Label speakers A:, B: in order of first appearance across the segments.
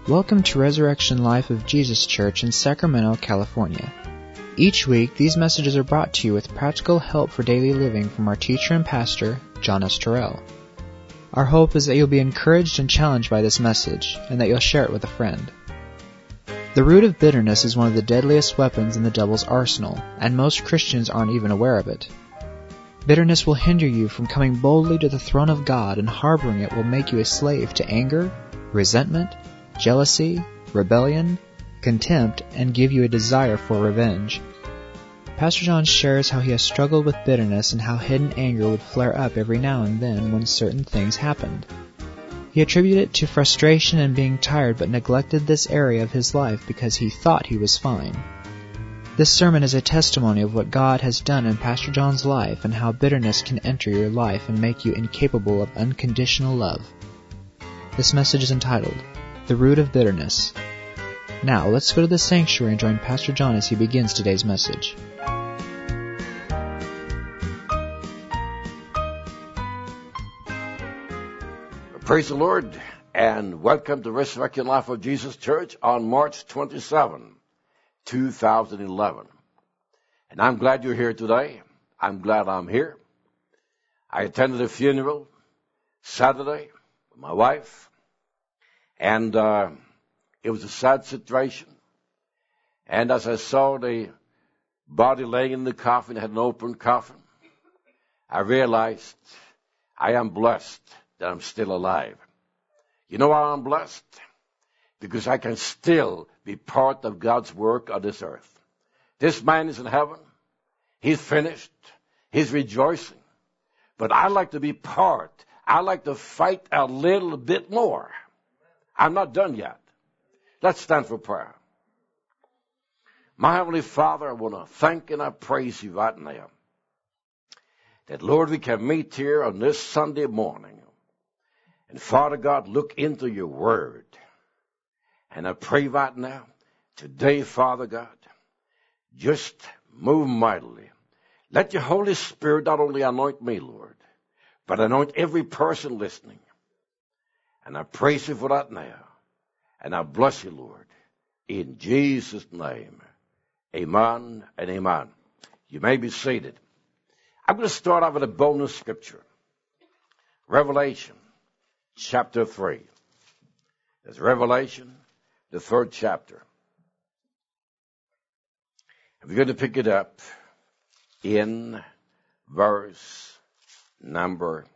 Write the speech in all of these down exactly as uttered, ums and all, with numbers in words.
A: Welcome to Resurrection Life of Jesus Church in Sacramento, California. Each week, these messages are brought to you with practical help for daily living from our teacher and pastor, John S. Terrell. Our hope is that you'll be encouraged and challenged by this message, and that you'll share it with a friend. The root of bitterness is one of the deadliest weapons in the devil's arsenal, and most Christians aren't even aware of it. Bitterness will hinder you from coming boldly to the throne of God, and harboring it will make you a slave to anger, resentment, jealousy, rebellion, contempt, and give you a desire for revenge. Pastor John shares how he has struggled with bitterness and how hidden anger would flare up every now and then when certain things happened. He attributed it to frustration and being tired, but neglected this area of his life because he thought he was fine. This sermon is a testimony of what God has done in Pastor John's life and how bitterness can enter your life and make you incapable of unconditional love. This message is entitled, The Root of Bitterness. Now, let's go to the sanctuary and join Pastor John as he begins today's message.
B: Praise the Lord, and welcome to Resurrection Life of Jesus Church on March twenty-seventh, two thousand eleven. And I'm glad you're here today. I'm glad I'm here. I attended a funeral Saturday with my wife, and uh, it was a sad situation. And as I saw the body laying in the coffin, it had an open coffin, I realized I am blessed that I'm still alive. You know why I'm blessed? Because I can still be part of God's work on this earth. This man is in heaven. He's finished. He's rejoicing. But I like to be part. I like to fight a little bit more. I'm not done yet. Let's stand for prayer. My Heavenly Father, I want to thank and I praise you right now that, Lord, we can meet here on this Sunday morning. And Father God, look into your word. And I pray right now, today, Father God, just move mightily. Let your Holy Spirit not only anoint me, Lord, but anoint every person listening. And I praise you for that now. And I bless you, Lord, in Jesus' name. Amen and amen. You may be seated. I'm going to start out with a bonus scripture. Revelation chapter three. There's Revelation, the third chapter. And we're going to pick it up in verse number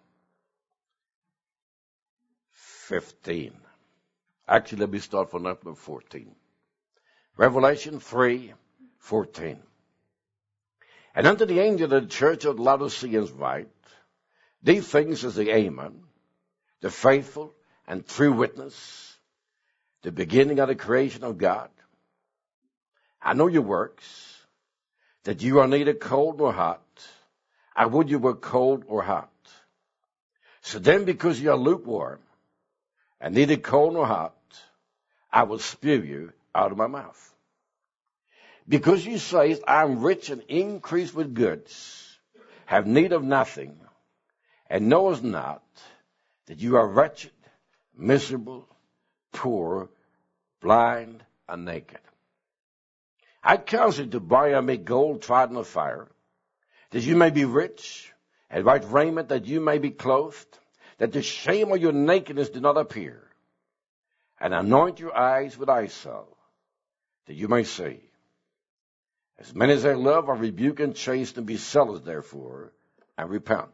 B: fifteen. Actually, let me start from number fourteen. Revelation three fourteen. And unto the angel of the church of Laodiceans write, these things is the Amen, the faithful and true witness, the beginning of the creation of God. I know your works, that you are neither cold nor hot. I would you were cold or hot. So then, because you are lukewarm, and neither cold nor hot, I will spew you out of my mouth. Because you say, I am rich and increased with goods, have need of nothing, and knowest not that you are wretched, miserable, poor, blind, and naked. I counsel you to buy of me gold tried in the fire, that you may be rich, and white raiment that you may be clothed, that the shame of your nakedness do not appear, and anoint your eyes with eye salve, that you may see. As many as I love, I rebuke and chasten, and be zealous therefore, and repent.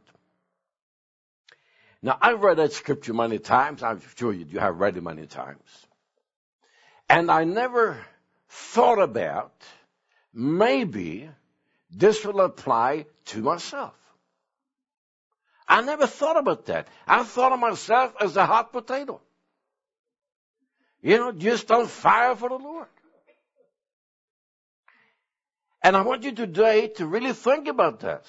B: Now, I've read that scripture many times. I'm sure you, you have read it many times. And I never thought about, maybe this will apply to myself. I never thought about that. I thought of myself as a hot potato. You know, just on fire for the Lord. And I want you today to really think about this.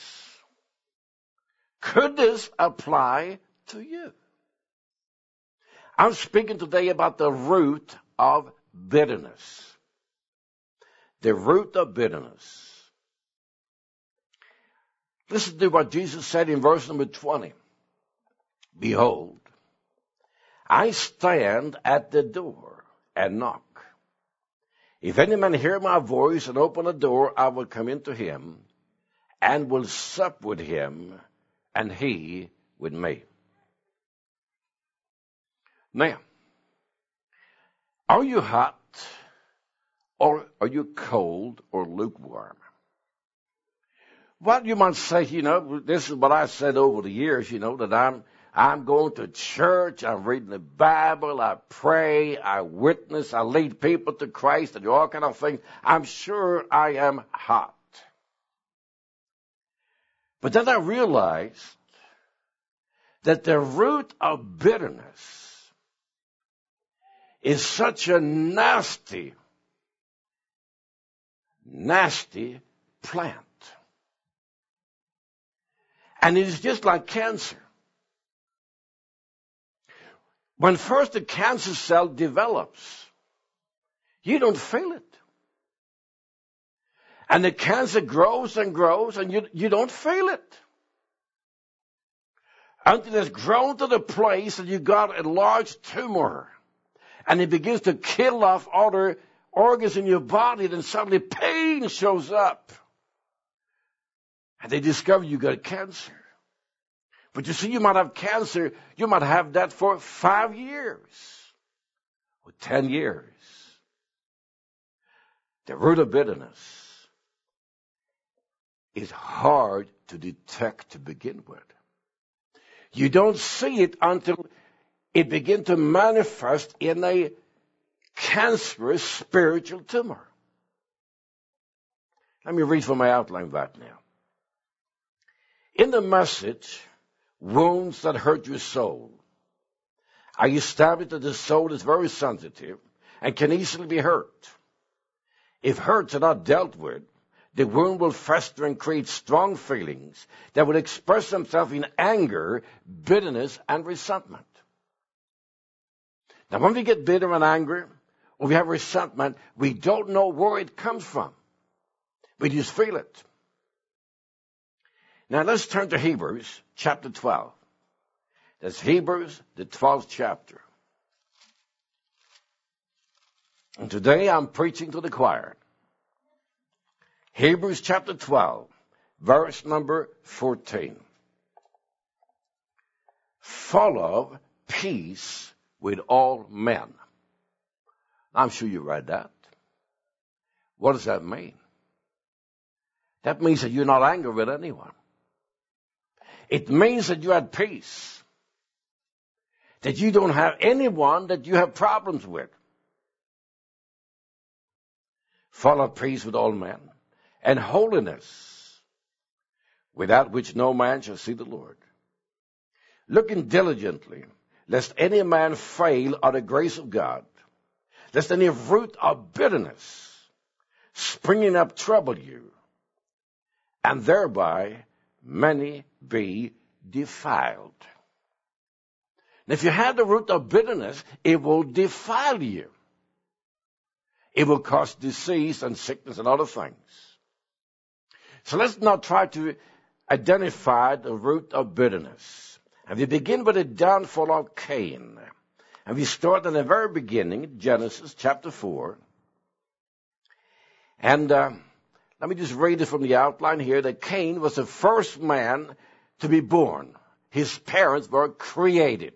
B: Could this apply to you? I'm speaking today about the root of bitterness. The root of bitterness. Listen to what Jesus said in verse number twenty. Behold, I stand at the door and knock. If any man hear my voice and open the door, I will come into him and will sup with him and he with me. Now, are you hot or are you cold or lukewarm? Well, you might say, you know, this is what I said over the years, you know, that I'm I'm going to church, I'm reading the Bible, I pray, I witness, I lead people to Christ, and do all kind of things. I'm sure I am hot. But then I realized that the root of bitterness is such a nasty, nasty plant. And it is just like cancer. When first the cancer cell develops, you don't feel it. And the cancer grows and grows, and you, you don't feel it. Until it's grown to the place that you got a large tumor. And it begins to kill off other organs in your body, then suddenly pain shows up. And they discover you got cancer. But you see, you might have cancer, you might have that for five years or ten years. The root of bitterness is hard to detect to begin with. You don't see it until it begins to manifest in a cancerous spiritual tumor. Let me read from my outline right now. In the message, wounds that hurt your soul, I established that the soul is very sensitive and can easily be hurt. If hurts are not dealt with, the wound will fester and create strong feelings that will express themselves in anger, bitterness, and resentment. Now, when we get bitter and angry, or we have resentment, we don't know where it comes from. We just feel it. Now, let's turn to Hebrews chapter twelve. That's Hebrews, the twelfth chapter. And today I'm preaching to the choir. Hebrews chapter twelve, verse number fourteen. Follow peace with all men. I'm sure you read that. What does that mean? That means that you're not angry with anyone. It means that you have peace. That you don't have anyone that you have problems with. Follow peace with all men, and holiness, without which no man shall see the Lord. Looking diligently, lest any man fail of the grace of God, lest any root of bitterness springing up trouble you, and thereby many be defiled. And if you have the root of bitterness, it will defile you. It will cause disease and sickness and other things. So let's not try to identify the root of bitterness. And we begin with the downfall of Cain. And we start in the very beginning, Genesis chapter four. And uh, let me just read it from the outline here, that Cain was the first man to be born. His parents were created.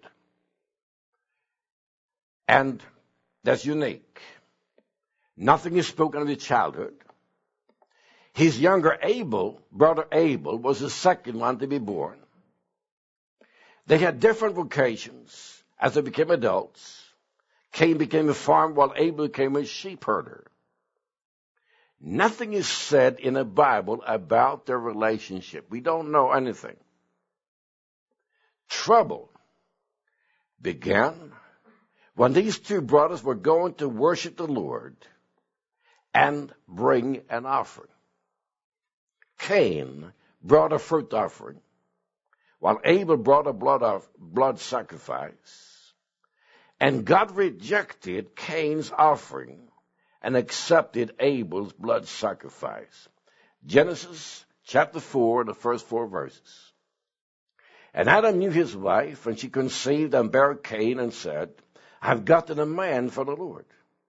B: And that's unique. Nothing is spoken of his childhood. His younger Abel, brother Abel, was the second one to be born. They had different vocations as they became adults. Cain became a farmer while Abel became a sheep herder. Nothing is said in the Bible about their relationship. We don't know anything. Trouble began when these two brothers were going to worship the Lord and bring an offering. Cain brought a fruit offering, while Abel brought a blood, of, blood sacrifice. And God rejected Cain's offering and accepted Abel's blood sacrifice. Genesis chapter four, the first four verses. And Adam knew his wife, and she conceived and bare Cain and said, I've gotten a man for the Lord.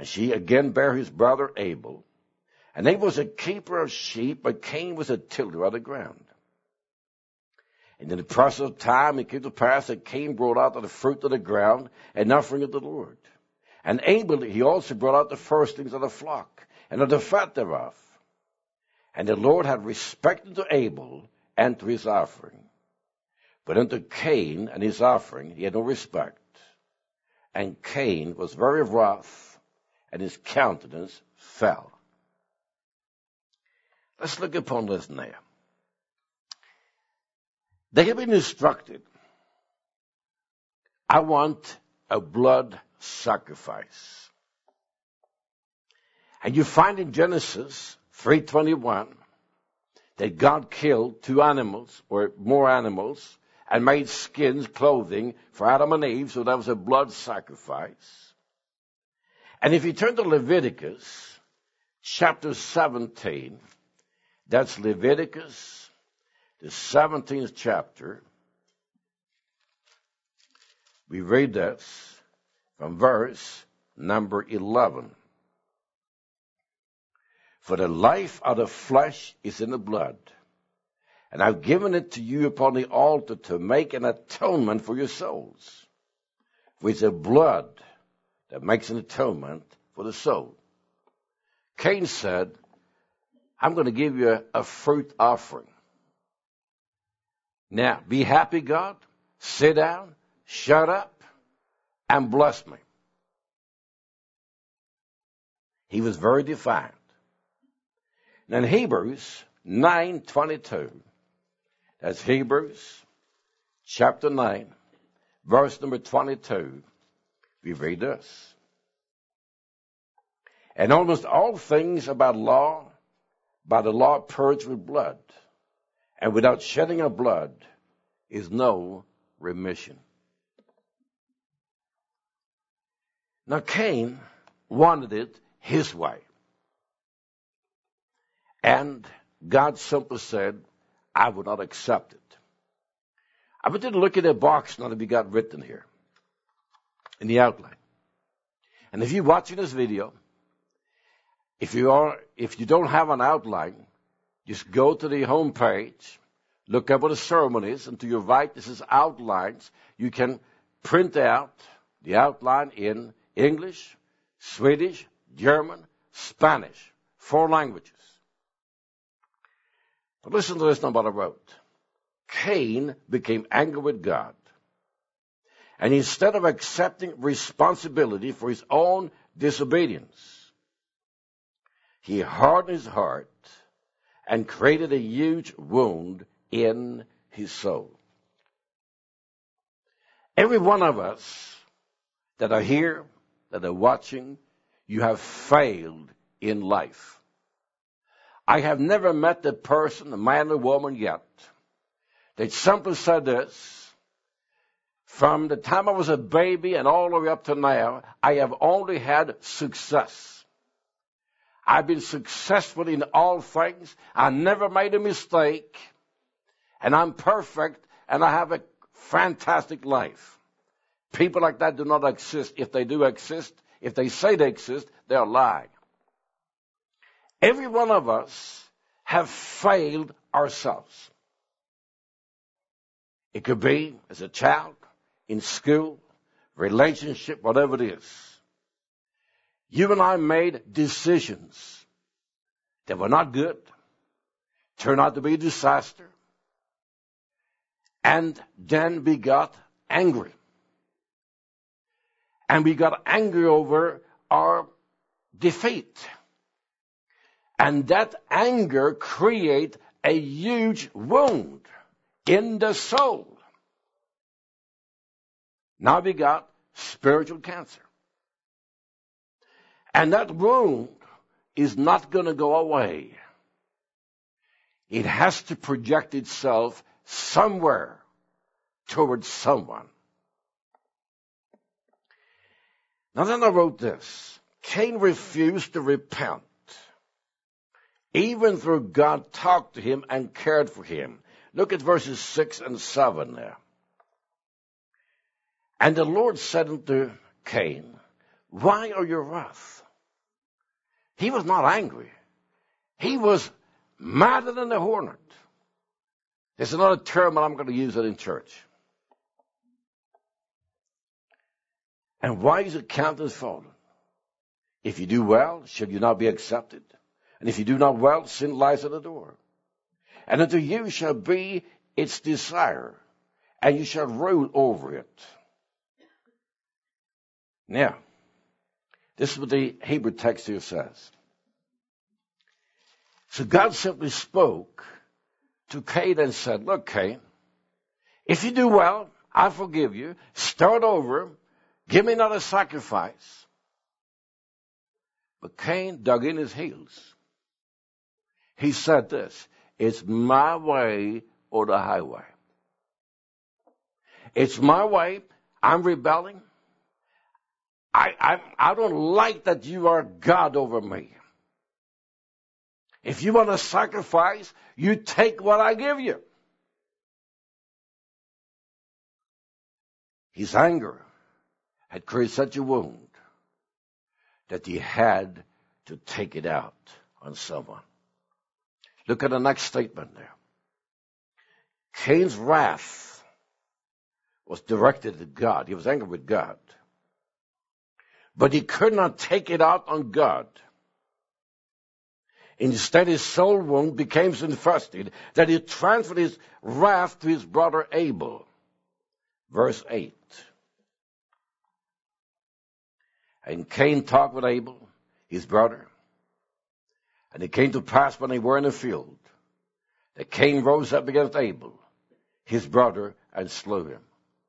B: And she again bare his brother Abel. And Abel was a keeper of sheep, but Cain was a tiller of the ground. And in the process of time, it came to pass that Cain brought out of the fruit of the ground an offering of the Lord. And Abel, he also brought out the firstlings of the flock, and of the fat thereof. And the Lord had respect unto Abel and to his offering. But unto Cain and his offering he had no respect. And Cain was very wroth, and his countenance fell. Let's look upon this now. They have been instructed, I want a blood sacrifice. And you find in Genesis three twenty-one that God killed two animals, or more animals, and made skins, clothing for Adam and Eve, so that was a blood sacrifice. And if you turn to Leviticus chapter seventeen, that's Leviticus, the seventeenth chapter. We read this from verse number eleven. For the life of the flesh is in the blood, and I've given it to you upon the altar to make an atonement for your souls. For it's the blood that makes an atonement for the soul. Cain said, I'm going to give you a, a fruit offering. Now, be happy, God. Sit down, shut up, and bless me. He was very defiant. And in Hebrews nine twenty-two, that's Hebrews chapter nine, verse number twenty-two, we read this. And almost all things about law, by the law purged with blood, and without shedding of blood is no remission. Now Cain wanted it his way. And God simply said, I will not accept it. I want you to look at that box now that we got written here in the outline. And if you're watching this video, if you are, if you don't have an outline, just go to the home page, look up what the sermon is, and to your right, this is outlines. You can print out the outline in English, Swedish, German, Spanish, four languages. But listen to this now what I wrote. Cain became angry with God. And instead of accepting responsibility for his own disobedience, he hardened his heart and created a huge wound in his soul. Every one of us that are here, that are watching, you have failed in life. I have never met a person, a man or woman yet, that simply said this, from the time I was a baby and all the way up to now, I have only had success. I've been successful in all things. I never made a mistake. And I'm perfect, and I have a fantastic life. People like that do not exist. If they do exist, if they say they exist, they're lying. Every one of us have failed ourselves. It could be as a child, in school, relationship, whatever it is. You and I made decisions that were not good, turned out to be a disaster, and then we got angry. And we got angry over our defeat. And that anger creates a huge wound in the soul. Now we got spiritual cancer. And that wound is not going to go away. It has to project itself somewhere towards someone. Now then I wrote this. Cain refused to repent, even though God talked to him and cared for him. Look at verses six and seven there. And the Lord said unto Cain, why are you wroth? He was not angry. He was madder than a hornet. There's another term, but I'm going to use it in church. And why is it counted as fallen? If you do well, should you not be accepted? And if you do not well, sin lies at the door. And unto you shall be its desire, and you shall rule over it. Now, this is what the Hebrew text here says. So God simply spoke to Cain and said, look, Cain, if you do well, I forgive you. Start over. Give me another sacrifice. But Cain dug in his heels. He said this, it's my way or the highway. It's my way. I'm rebelling. I, I, I don't like that you are God over me. If you want to sacrifice, you take what I give you. His anger had created such a wound that he had to take it out on someone. Look at the next statement there. Cain's wrath was directed at God. He was angry with God. But he could not take it out on God. Instead, his soul wound became so infested that he transferred his wrath to his brother Abel. Verse eight. And Cain talked with Abel, his brother. And it came to pass when they were in the field, that Cain rose up against Abel, his brother, and slew him.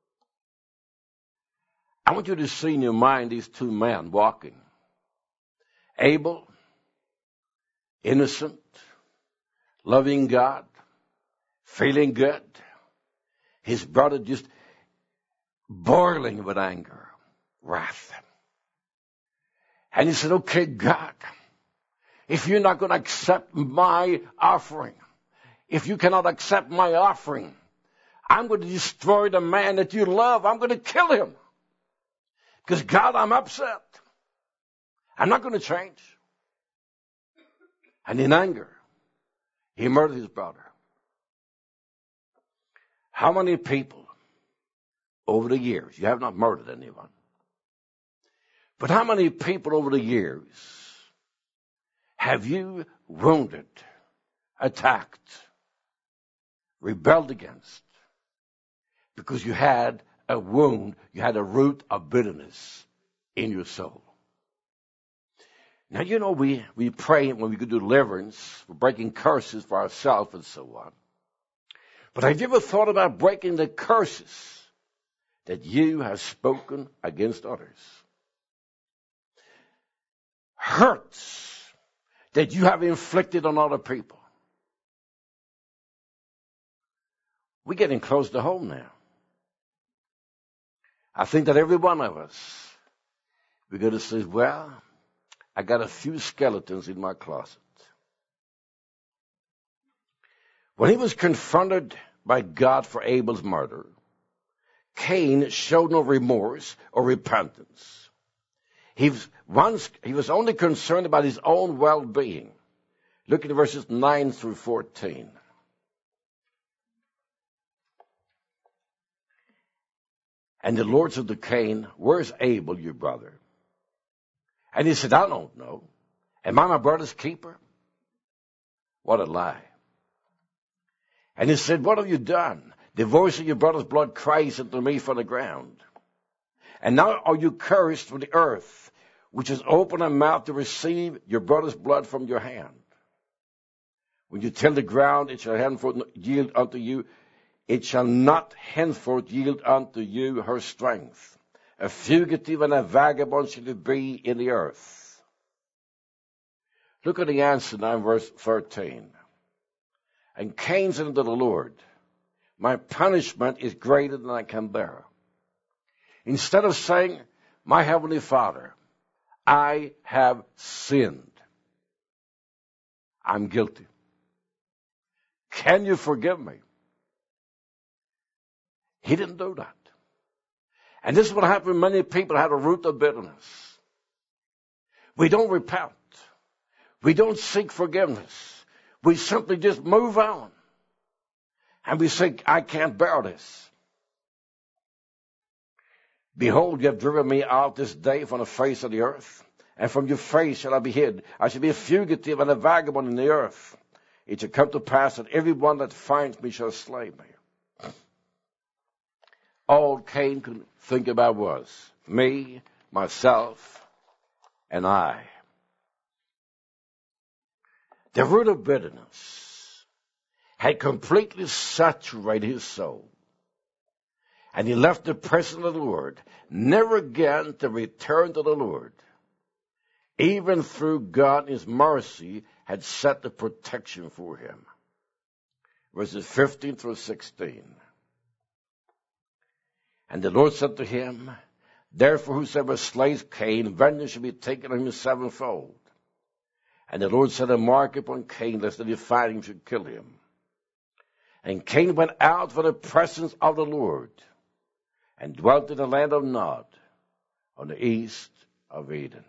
B: I want you to see in your mind these two men walking. Abel, innocent, loving God, feeling good. His brother just boiling with anger, wrath. And he said, okay, God, if you're not going to accept my offering, if you cannot accept my offering, I'm going to destroy the man that you love. I'm going to kill him. Because, God, I'm upset. I'm not going to change. And in anger, he murdered his brother. How many people over the years, you have not murdered anyone, but how many people over the years have you wounded, attacked, rebelled against, because you had a wound, you had a root of bitterness in your soul? Now, you know, we, we pray when we do deliverance, for breaking curses for ourselves and so on. But have you ever thought about breaking the curses that you have spoken against others? Hurts that you have inflicted on other people. We're getting close to home now. I think that every one of us, we're going to say, well, I got a few skeletons in my closet. When he was confronted by God for Abel's murder, Cain showed no remorse or repentance. He was, once, he was only concerned about his own well-being. Look at verses nine through fourteen. And the Lord said to Cain, where's Abel, your brother? And he said, I don't know. Am I my brother's keeper? What a lie. And he said, what have you done? The voice of your brother's blood cries unto me from the ground. And now are you cursed from the earth, which has opened her mouth to receive your brother's blood from your hand. When you till the ground, it shall henceforth yield unto you. It shall not henceforth yield unto you her strength. A fugitive and a vagabond shall you be in the earth. Look at the answer now in verse thirteen. And Cain said unto the Lord, my punishment is greater than I can bear. Instead of saying, my heavenly Father, I have sinned. I'm guilty. Can you forgive me? He didn't do that. And this is what happened when many people had a root of bitterness. We don't repent. We don't seek forgiveness. We simply just move on. And we say, I can't bear this. Behold, you have driven me out this day from the face of the earth, and from your face shall I be hid. I shall be a fugitive and a vagabond in the earth. It shall come to pass that every one that finds me shall slay me. All Cain could think about was me, myself, and I. The root of bitterness had completely saturated his soul. And he left the presence of the Lord, never again to return to the Lord. Even through God in his mercy had set the protection for him. Verses fifteen through sixteen. And the Lord said to him, therefore whosoever slays Cain, vengeance shall be taken on him sevenfold. And the Lord set a mark upon Cain, lest any fighting should kill him. And Cain went out from the presence of the Lord, and dwelt in the land of Nod, on the east of Eden.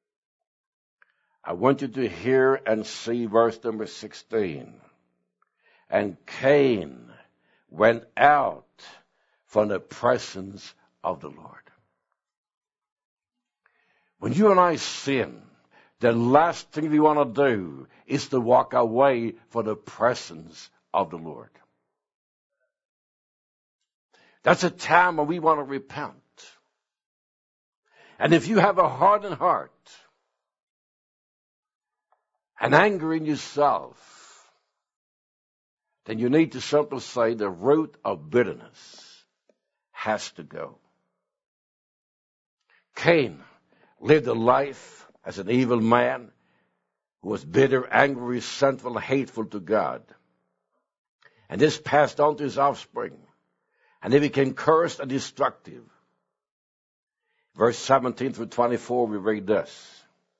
B: I want you to hear and see verse number sixteen. And Cain went out from the presence of the Lord. When you and I sin, the last thing we want to do is to walk away from the presence of the Lord. That's a time when we want to repent. And if you have a hardened heart and anger in yourself, then you need to simply say the root of bitterness has to go. Cain lived a life as an evil man who was bitter, angry, resentful, and hateful to God. And this passed on to his offspring. And they became cursed and destructive. Verse seventeen through twenty-four, we read this.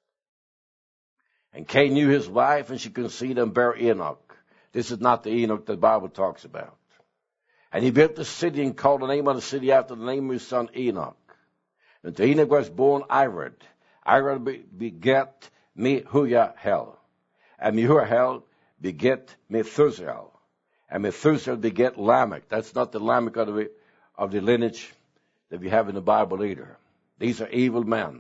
B: And Cain knew his wife, and she conceived and bare Enoch. This is not the Enoch the Bible talks about. And he built the city and called the name of the city after the name of his son Enoch. And to Enoch was born Irad. Irad begat Mehujael. And Mehujael begat Methuselah. And Methuselah begat Lamech. That's not the Lamech of the, of the lineage that we have in the Bible either. These are evil men.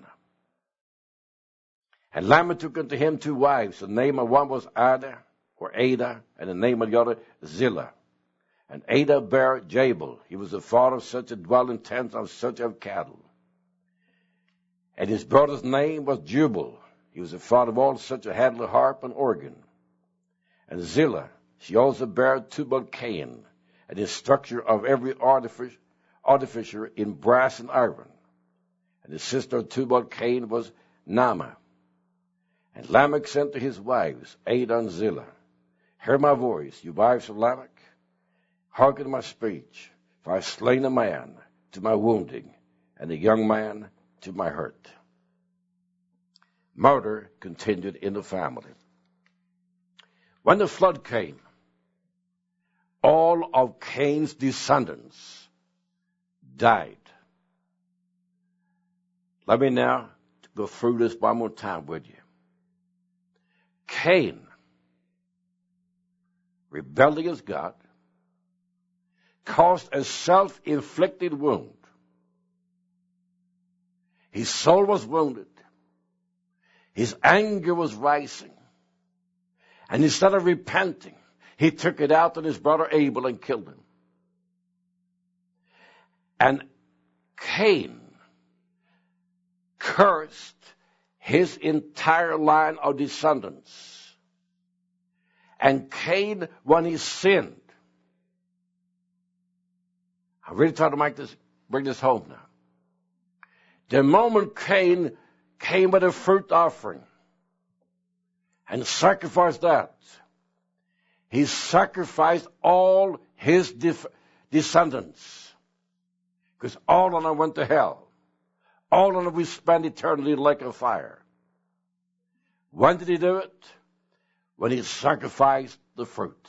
B: And Lamech took unto him two wives. The name of one was Ada, or Ada, and the name of the other Zillah. And Ada bare Jabal. He was the father of such a dwelling tents of such of cattle. And his brother's name was Jubal. He was the father of all such a had a harp and organ. And Zillah, she also bare Tubal-Cain, and the instructor of every artificer, artificer in brass and iron. And the sister of Tubal-Cain was Naamah. And Lamech sent to his wives, Ada and Zillah, hear my voice, you wives of Lamech. Hearken my speech, for I have slain a man to my wounding, and a young man to my hurt. Murder continued in the family. When the flood came, all of Cain's descendants died. Let me now go through this one more time with you. Cain rebelled against God, caused a self-inflicted wound. His soul was wounded. His anger was rising. And instead of repenting, he took it out on his brother Abel and killed him. And Cain cursed his entire line of descendants. And Cain, when he sinned, I really try to make this, bring this home now. The moment Cain came with a fruit offering and sacrificed that, he sacrificed all his def- descendants. Because all of them went to hell. All of them will spend eternity in the lake of fire. When did he do it? When he sacrificed the fruit.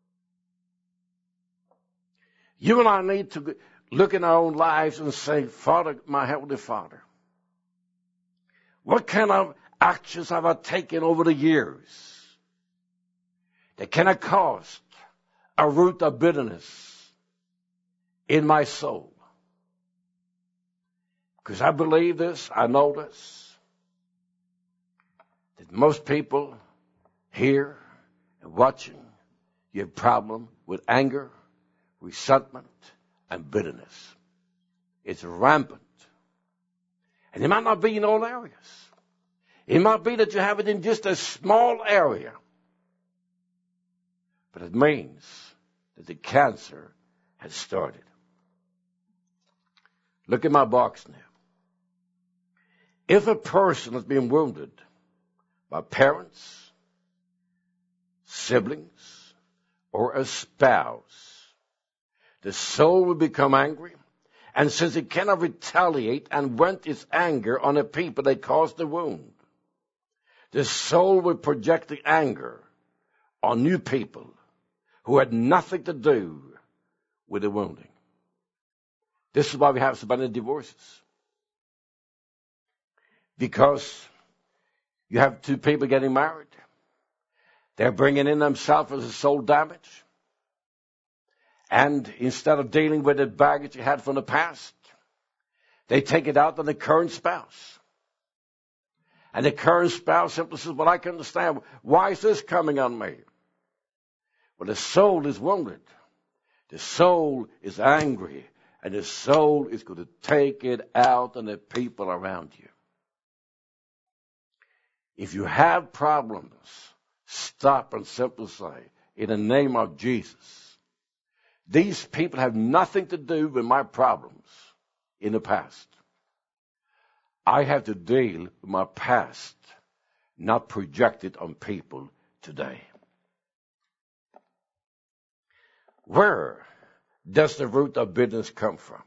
B: You and I need to look in our own lives and say, Father, my Heavenly Father, what kind of actions have I taken over the years that can have caused a root of bitterness in my soul? Because I believe this, I know this, that most people here and watching, you have a problem with anger, resentment, and bitterness. It's rampant. And it might not be in all areas. It might be that you have it in just a small area. But it means that the cancer has started. Look at my box now. If a person has been wounded by parents, siblings, or a spouse, the soul will become angry, and since it cannot retaliate and vent its anger on the people that caused the wound, the soul will project the anger on new people who had nothing to do with the wounding. This is why we have so many divorces. Because you have two people getting married. They're bringing in themselves as a soul damage. And instead of dealing with the baggage you had from the past, they take it out on the current spouse. And the current spouse simply says, well, I can understand. Why is this coming on me? Well, the soul is wounded. The soul is angry. And the soul is going to take it out on the people around you. If you have problems, stop and simply say, in the name of Jesus, these people have nothing to do with my problems in the past. I have to deal with my past, not project it on people today. Where does the root of bitterness come from?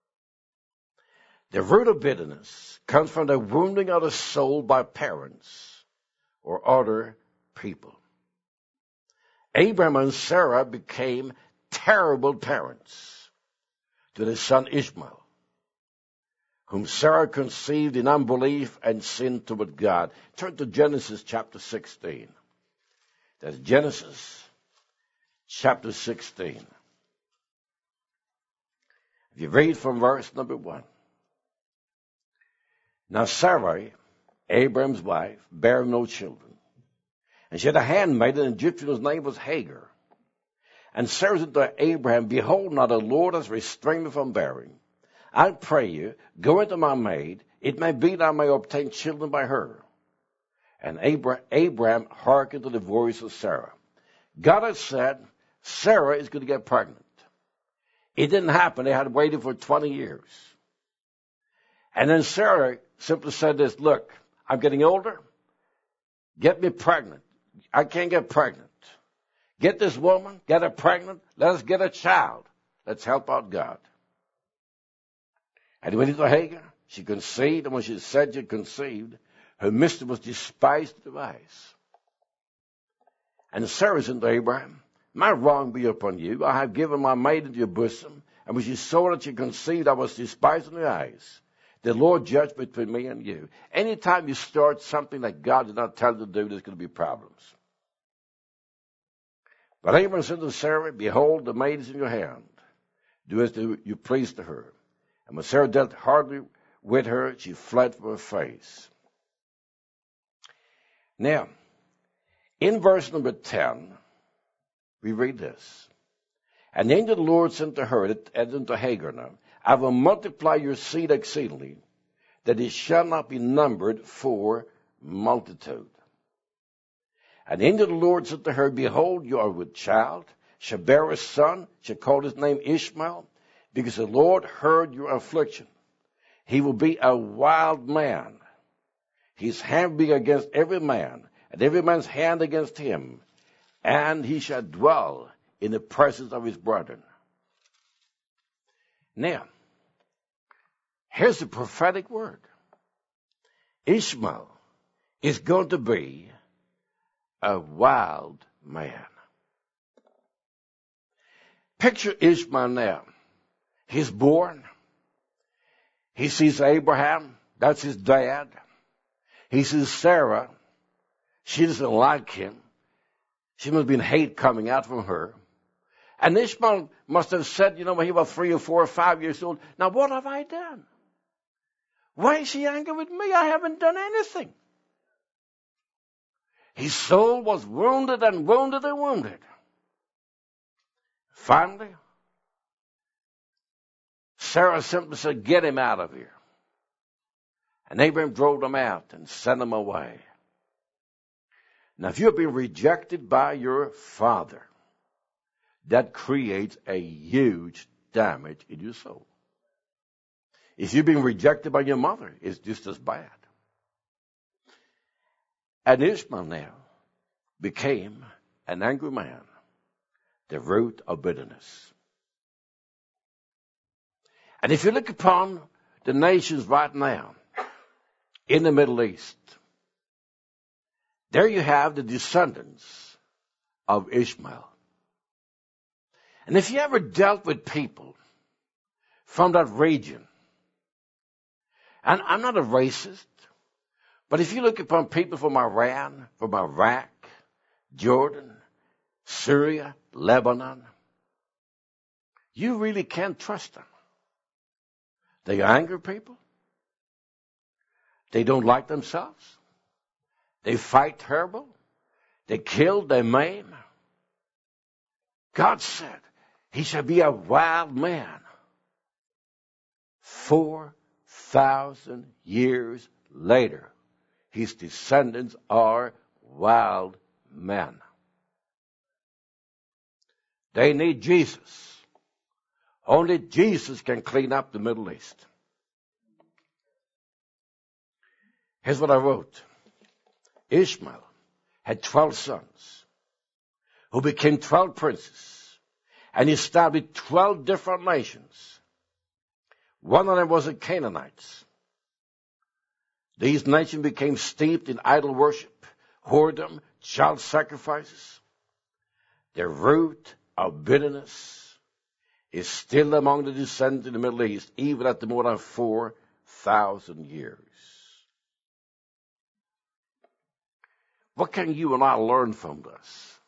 B: The root of bitterness comes from the wounding of the soul by parents or other people. Abraham and Sarah became terrible parents to their son Ishmael, whom Sarah conceived in unbelief and sin toward God. Turn to Genesis chapter sixteen. That's Genesis chapter sixteen. If you read from verse number one. Now Sarai, Abraham's wife, bare no children. And she had a handmaid, an Egyptian whose name was Hagar. And Sarah said to Abraham, behold, now the Lord has restrained me from bearing. I pray you, go into my maid. It may be that I may obtain children by her. And Abraham hearkened to the voice of Sarah. God had said, Sarah is going to get pregnant. It didn't happen. They had waited for twenty years. And then Sarah simply said this, look, I'm getting older. Get me pregnant. I can't get pregnant. Get this woman, get her pregnant. Let us get a child. Let's help out God. And he went into Hagar. She conceived, and when she said she conceived, her mistress was despised in the eyes. And Sarah said to Abraham, my wrong be upon you. I have given my maid into your bosom, and when she saw that she conceived, I was despised in the eyes. The Lord judged between me and you. Anytime you start something that God did not tell you to do, there's going to be problems. But Abraham said to Sarah, behold, the maid is in your hand. Do as you please to her. And when Sarah dealt hardly with her, she fled from her face. Now, in verse number ten, we read this. And the angel of the Lord said to her, and unto Hagar now, I will multiply your seed exceedingly, that it shall not be numbered for multitude. And the angel of the Lord said to her, behold, you are with child, shall bear a son, shall call his name Ishmael, because the Lord heard your affliction. He will be a wild man. His hand will be against every man, and every man's hand against him, and he shall dwell in the presence of his brethren. Now, here's the prophetic word. Ishmael is going to be a wild man. Picture Ishmael now. He's born. He sees Abraham. That's his dad. He sees Sarah. She doesn't like him. She must have been hate coming out from her. And Ishmael must have said, you know, when he was three or four or five years old, now what have I done? Why is she angry with me? I haven't done anything. His soul was wounded and wounded and wounded. Finally, Sarah simply said, get him out of here. And Abraham drove them out and sent them away. Now, if you've been rejected by your father, that creates a huge damage in your soul. If you've been rejected by your mother, it's just as bad. And Ishmael now became an angry man, the root of bitterness. And if you look upon the nations right now in the Middle East, there you have the descendants of Ishmael. And if you ever dealt with people from that region, and I'm not a racist, but if you look upon people from Iran, from Iraq, Jordan, Syria, Lebanon, you really can't trust them. They are angry people. They don't like themselves. They fight terrible. They kill, they maim. God said, he shall be a wild man. Four thousand years later, his descendants are wild men. They need Jesus. Only Jesus can clean up the Middle East. Here's what I wrote. Ishmael had twelve sons who became twelve princes, and he established twelve different nations. One of them was the Canaanites. These nations became steeped in idol worship, whoredom, child sacrifices. The root of bitterness is still among the descendants in the Middle East, even after more than four thousand years. What can you and I learn from this?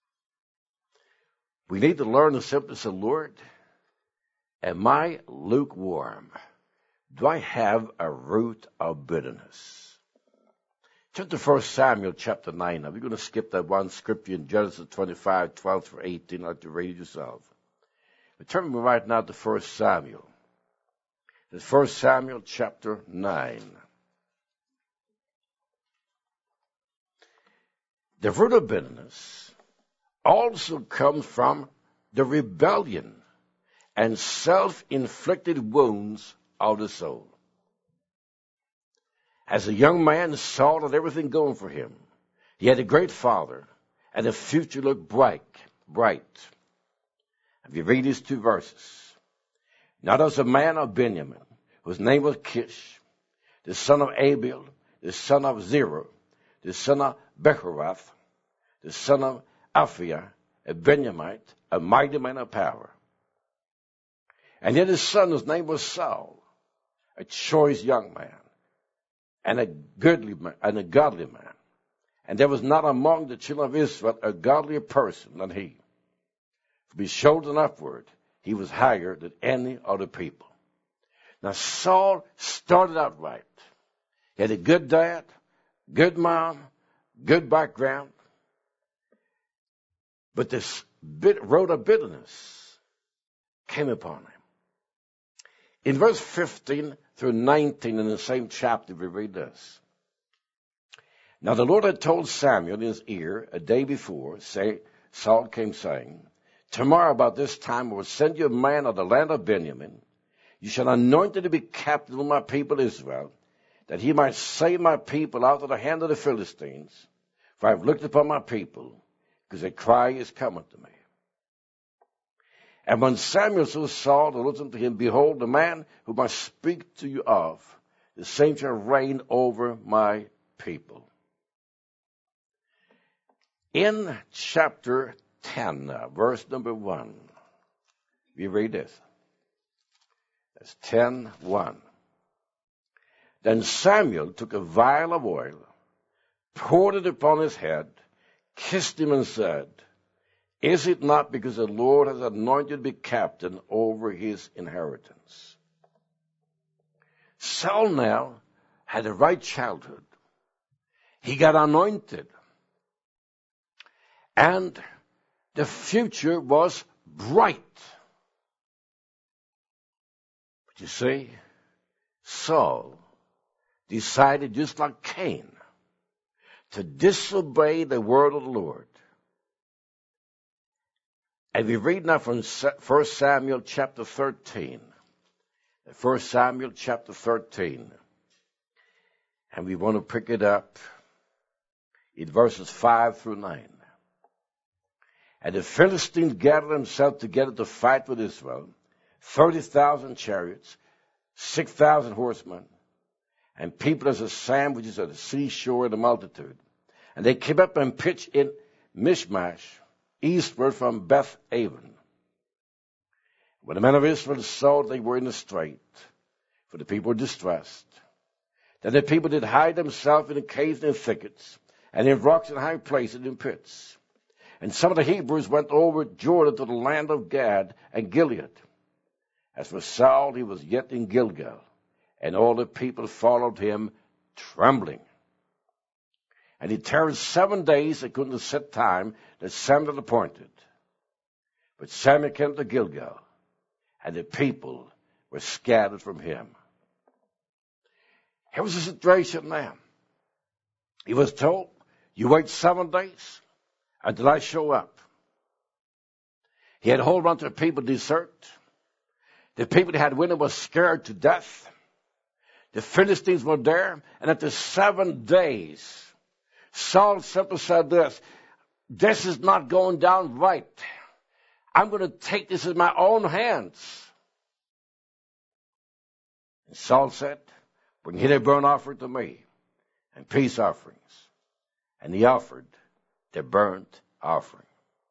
B: We need to learn to simply say, Lord, am I lukewarm? Do I have a root of bitterness? Turn to First Samuel chapter nine. Now, we're going to skip that one scripture in Genesis twenty-five, twelve through eighteen. I'll let you read it yourself. But turn me right now to First Samuel. It's First Samuel chapter nine. The root of bitterness also comes from the rebellion and self-inflicted wounds of the soul. As a young man, Saul had everything going for him. He had a great father, and the future looked bright, bright. If you read these two verses, now there was a man of Benjamin, whose name was Kish, the son of Abiel, the son of Zerah, the son of Bechorath, the son of Aphiah, a Benjamite, a mighty man of power. And yet his son, whose name was Saul, a choice young man, and a goodly man, and a godly man. And there was not among the children of Israel a godlier person than he. From his shoulders upward, he was higher than any other people. Now Saul started out right. He had a good dad, good mom, good background. But this bit, road of bitterness came upon him. In verse fifteen through nineteen in the same chapter, we read this. Now the Lord had told Samuel in his ear a day before, say, Saul came saying, tomorrow about this time I will send you a man of the land of Benjamin. You shall anoint him to be captain of my people Israel, that he might save my people out of the hand of the Philistines. For I have looked upon my people, because a cry is coming to me. And when Samuel saw Saul, and looked unto him, behold, the man whom I speak to you of, the same shall reign over my people. In chapter ten, verse number one, we read this. That's ten one. Then Samuel took a vial of oil, poured it upon his head, kissed him, and said, "Is it not because the Lord has anointed me captain over his inheritance?" Saul now had a right childhood. He got anointed. And the future was bright. But you see, Saul decided, just like Cain, to disobey the word of the Lord. And we read now from First Samuel chapter thirteen. First Samuel chapter thirteen. And we want to pick it up in verses five through nine. And the Philistines gathered themselves together to fight with Israel, thirty thousand chariots, six thousand horsemen, and people as the sand which is at the seashore in the multitude. And they came up and pitched in Michmash, eastward from Beth-aven. When the men of Israel saw they were in the strait, for the people were distressed, then the people did hide themselves in the caves and thickets, and in rocks and high places and in pits. And some of the Hebrews went over Jordan to the land of Gad and Gilead. As for Saul, he was yet in Gilgal, and all the people followed him trembling. And he tarried seven days according to the set time that Samuel appointed. But Samuel came to Gilgal, and the people were scattered from him. Here was the situation now. He was told, "You wait seven days until I show up." He had a whole bunch of people desert. The people that had with him were scared to death. The Philistines were there, and after seven days, Saul simply said this, "This is not going down right. I'm going to take this in my own hands." And Saul said, "Bring hither a burnt offering to me, and peace offerings." And he offered the burnt offering.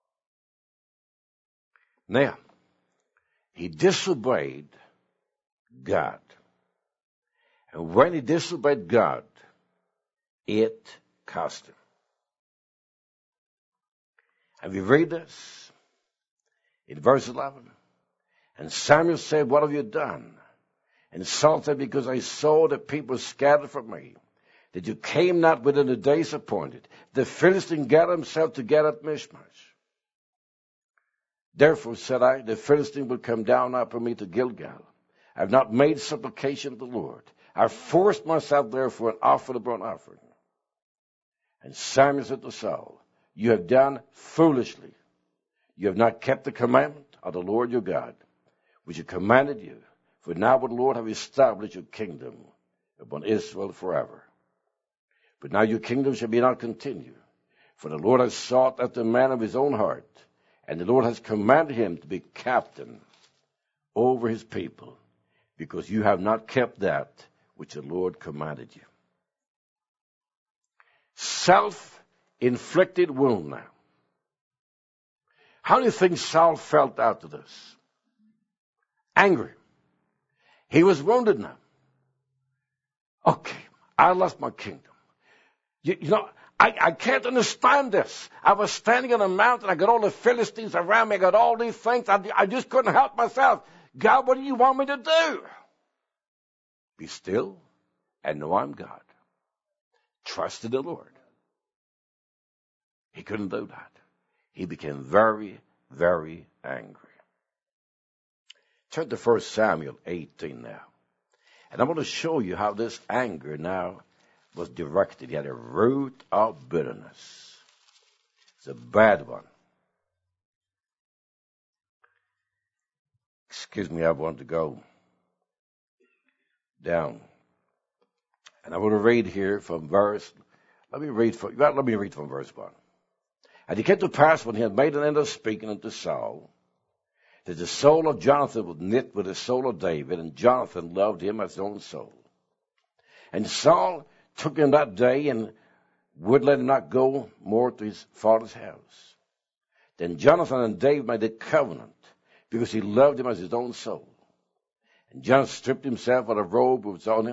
B: Now, he disobeyed God. And when he disobeyed God, it cost him. And we read this in verse eleven. And Samuel said, "What have you done?" And Saul said, "Because I saw the people scattered from me, that you came not within the days appointed. The Philistine gathered himself together at Michmash. Therefore, said I, the Philistine will come down upon me to Gilgal. I have not made supplication to the Lord. I have forced myself therefore and offered a burnt offering." And Samuel said to Saul, "You have done foolishly. You have not kept the commandment of the Lord your God, which he commanded you. For now will the Lord have established your kingdom upon Israel forever. But now your kingdom shall be not continue. For the Lord has sought after a man of his own heart, and the Lord has commanded him to be captain over his people, because you have not kept that which the Lord commanded you." Self-inflicted wound now. How do you think Saul felt after this? Angry. He was wounded now. Okay, I lost my kingdom. You, you know, I, I can't understand this. I was standing on a mountain. I got all the Philistines around me. I got all these things. I, I just couldn't help myself. God, what do you want me to do? Be still and know I'm God. Trust in the Lord. He couldn't do that. He became very, very angry. Turn to First Samuel eighteen now. And I want to show you how this anger now was directed. He had a root of bitterness. It's a bad one. Excuse me, I want to go down. And I want to read here from verse, let me read from, let me read from verse one. And it came to pass when he had made an end of speaking unto Saul, that the soul of Jonathan was knit with the soul of David, and Jonathan loved him as his own soul. And Saul took him that day and would let him not go more to his father's house. Then Jonathan and David made a covenant, because he loved him as his own soul. And Jonathan stripped himself of the robe which was on him,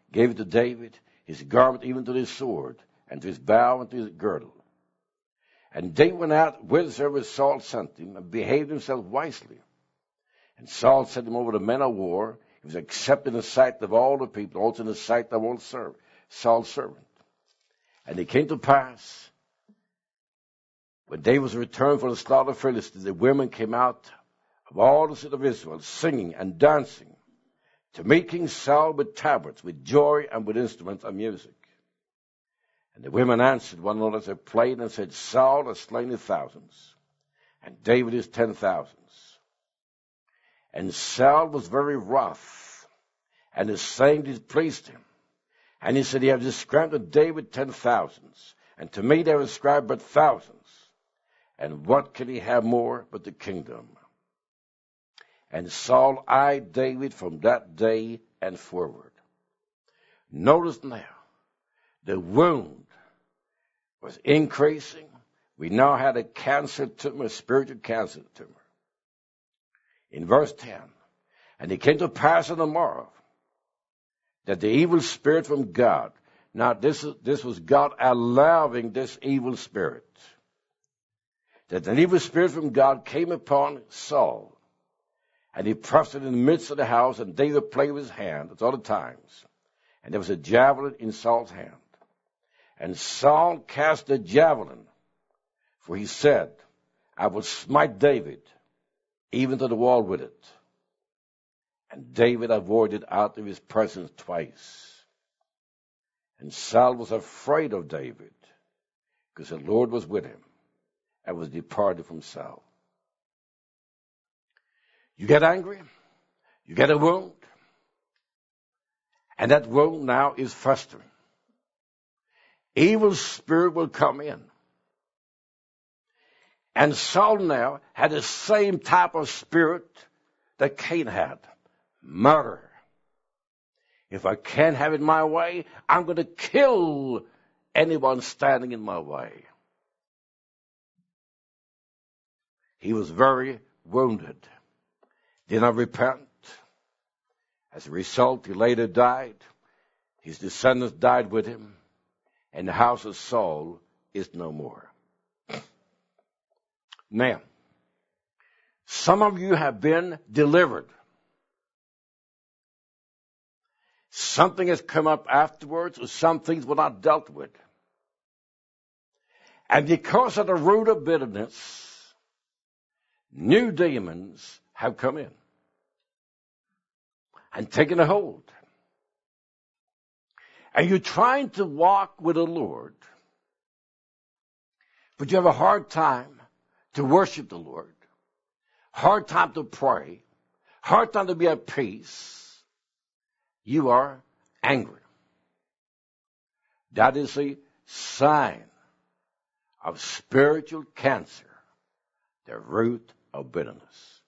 B: gave it to David, his garment even to his sword, and to his bow and to his girdle. And David went out whithersoever Saul sent him, and behaved himself wisely. And Saul set him over the men of war. He was accepted in the sight of all the people, also in the sight of all serv- Saul's servant. And it came to pass, when David was returned from the slaughter of Philistines, the women came out of all the city of Israel, singing and dancing, to meet King Saul with tabrets, with joy, and with instruments of music. And the women answered one another as they played, and said, Saul has slain his thousands, and David his ten thousands. And Saul was very wroth, and his saying displeased him. And he said, He has described to David ten thousands, and to me they have ascribed but thousands. And what can he have more but the kingdom? And Saul eyed David from that day and forward. Notice now, the wound was increasing. We now had a cancer tumor, a spiritual cancer tumor. In verse ten, and it came to pass on the morrow that the evil spirit from God, now this, this was God allowing this evil spirit, that an evil spirit from God came upon Saul, and he prostrated in the midst of the house, and David played with his hand at other times. And there was a javelin in Saul's hand. And Saul cast the javelin, for he said, I will smite David, even to the wall with it. And David avoided out of his presence twice. And Saul was afraid of David, because the Lord was with him, and was departed from Saul. You get angry, you get a wound, and that wound now is festering. Evil spirit will come in. And Saul now had the same type of spirit that Cain had. Murder. If I can't have it my way, I'm going to kill anyone standing in my way. He was very wounded. Did not repent. As a result, he later died. His descendants died with him. And the house of Saul is no more. Now, some of you have been delivered. Something has come up afterwards, or some things were not dealt with. And because of the root of bitterness, new demons have come in and taken a hold. And you're trying to walk with the Lord, but you have a hard time to worship the Lord, hard time to pray, hard time to be at peace. You are angry. That is a sign of spiritual cancer, the root of bitterness.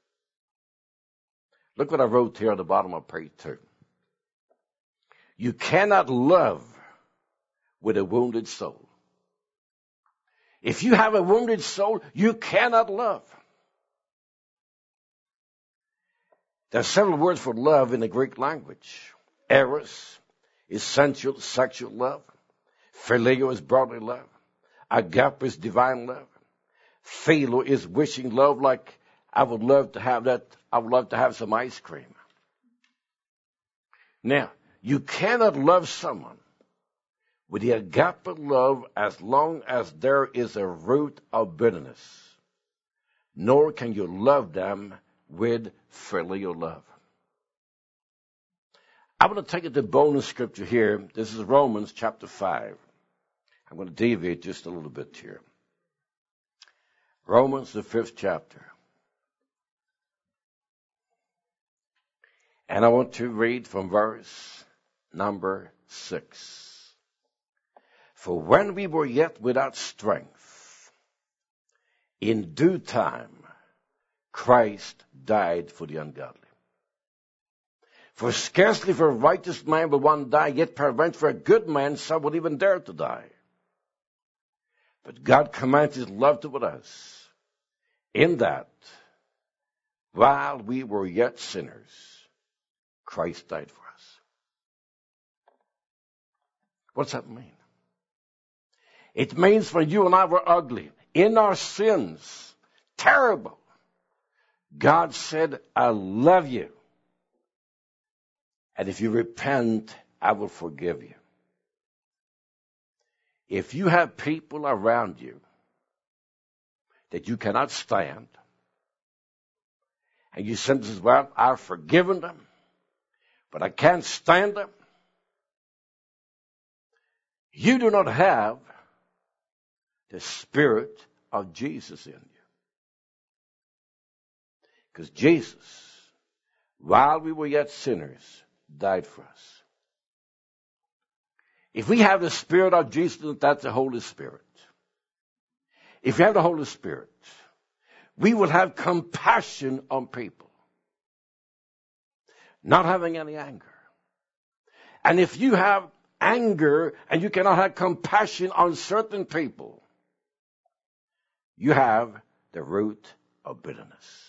B: Look what I wrote here at the bottom of page two. You cannot love with a wounded soul. If you have a wounded soul, you cannot love. There are several words for love in the Greek language. Eros is sensual, sexual love. Phileo is brotherly love. Agape is divine love. Philo is wishing love, like I would love to have that. I would love to have some ice cream. Now, you cannot love someone with the agape love as long as there is a root of bitterness. Nor can you love them with filial love. I'm going to take it to bonus scripture here. This is Romans chapter five. I'm going to deviate just a little bit here. Romans, the fifth chapter. And I want to read from verse number six. For when we were yet without strength, in due time, Christ died for the ungodly. For scarcely for a righteous man will one die, yet peradventure for a good man some would even dare to die. But God commands his love toward us, in that, while we were yet sinners, Christ died for us. What's that mean? It means when you and I were ugly, in our sins, terrible, God said, I love you. And if you repent, I will forgive you. If you have people around you that you cannot stand, and you simply say, well, I've forgiven them, but I can't stand them, you do not have the Spirit of Jesus in you. Because Jesus, while we were yet sinners, died for us. If we have the Spirit of Jesus, that's the Holy Spirit. If we have the Holy Spirit, we will have compassion on people, not having any anger. And if you have anger and you cannot have compassion on certain people, you have the root of bitterness.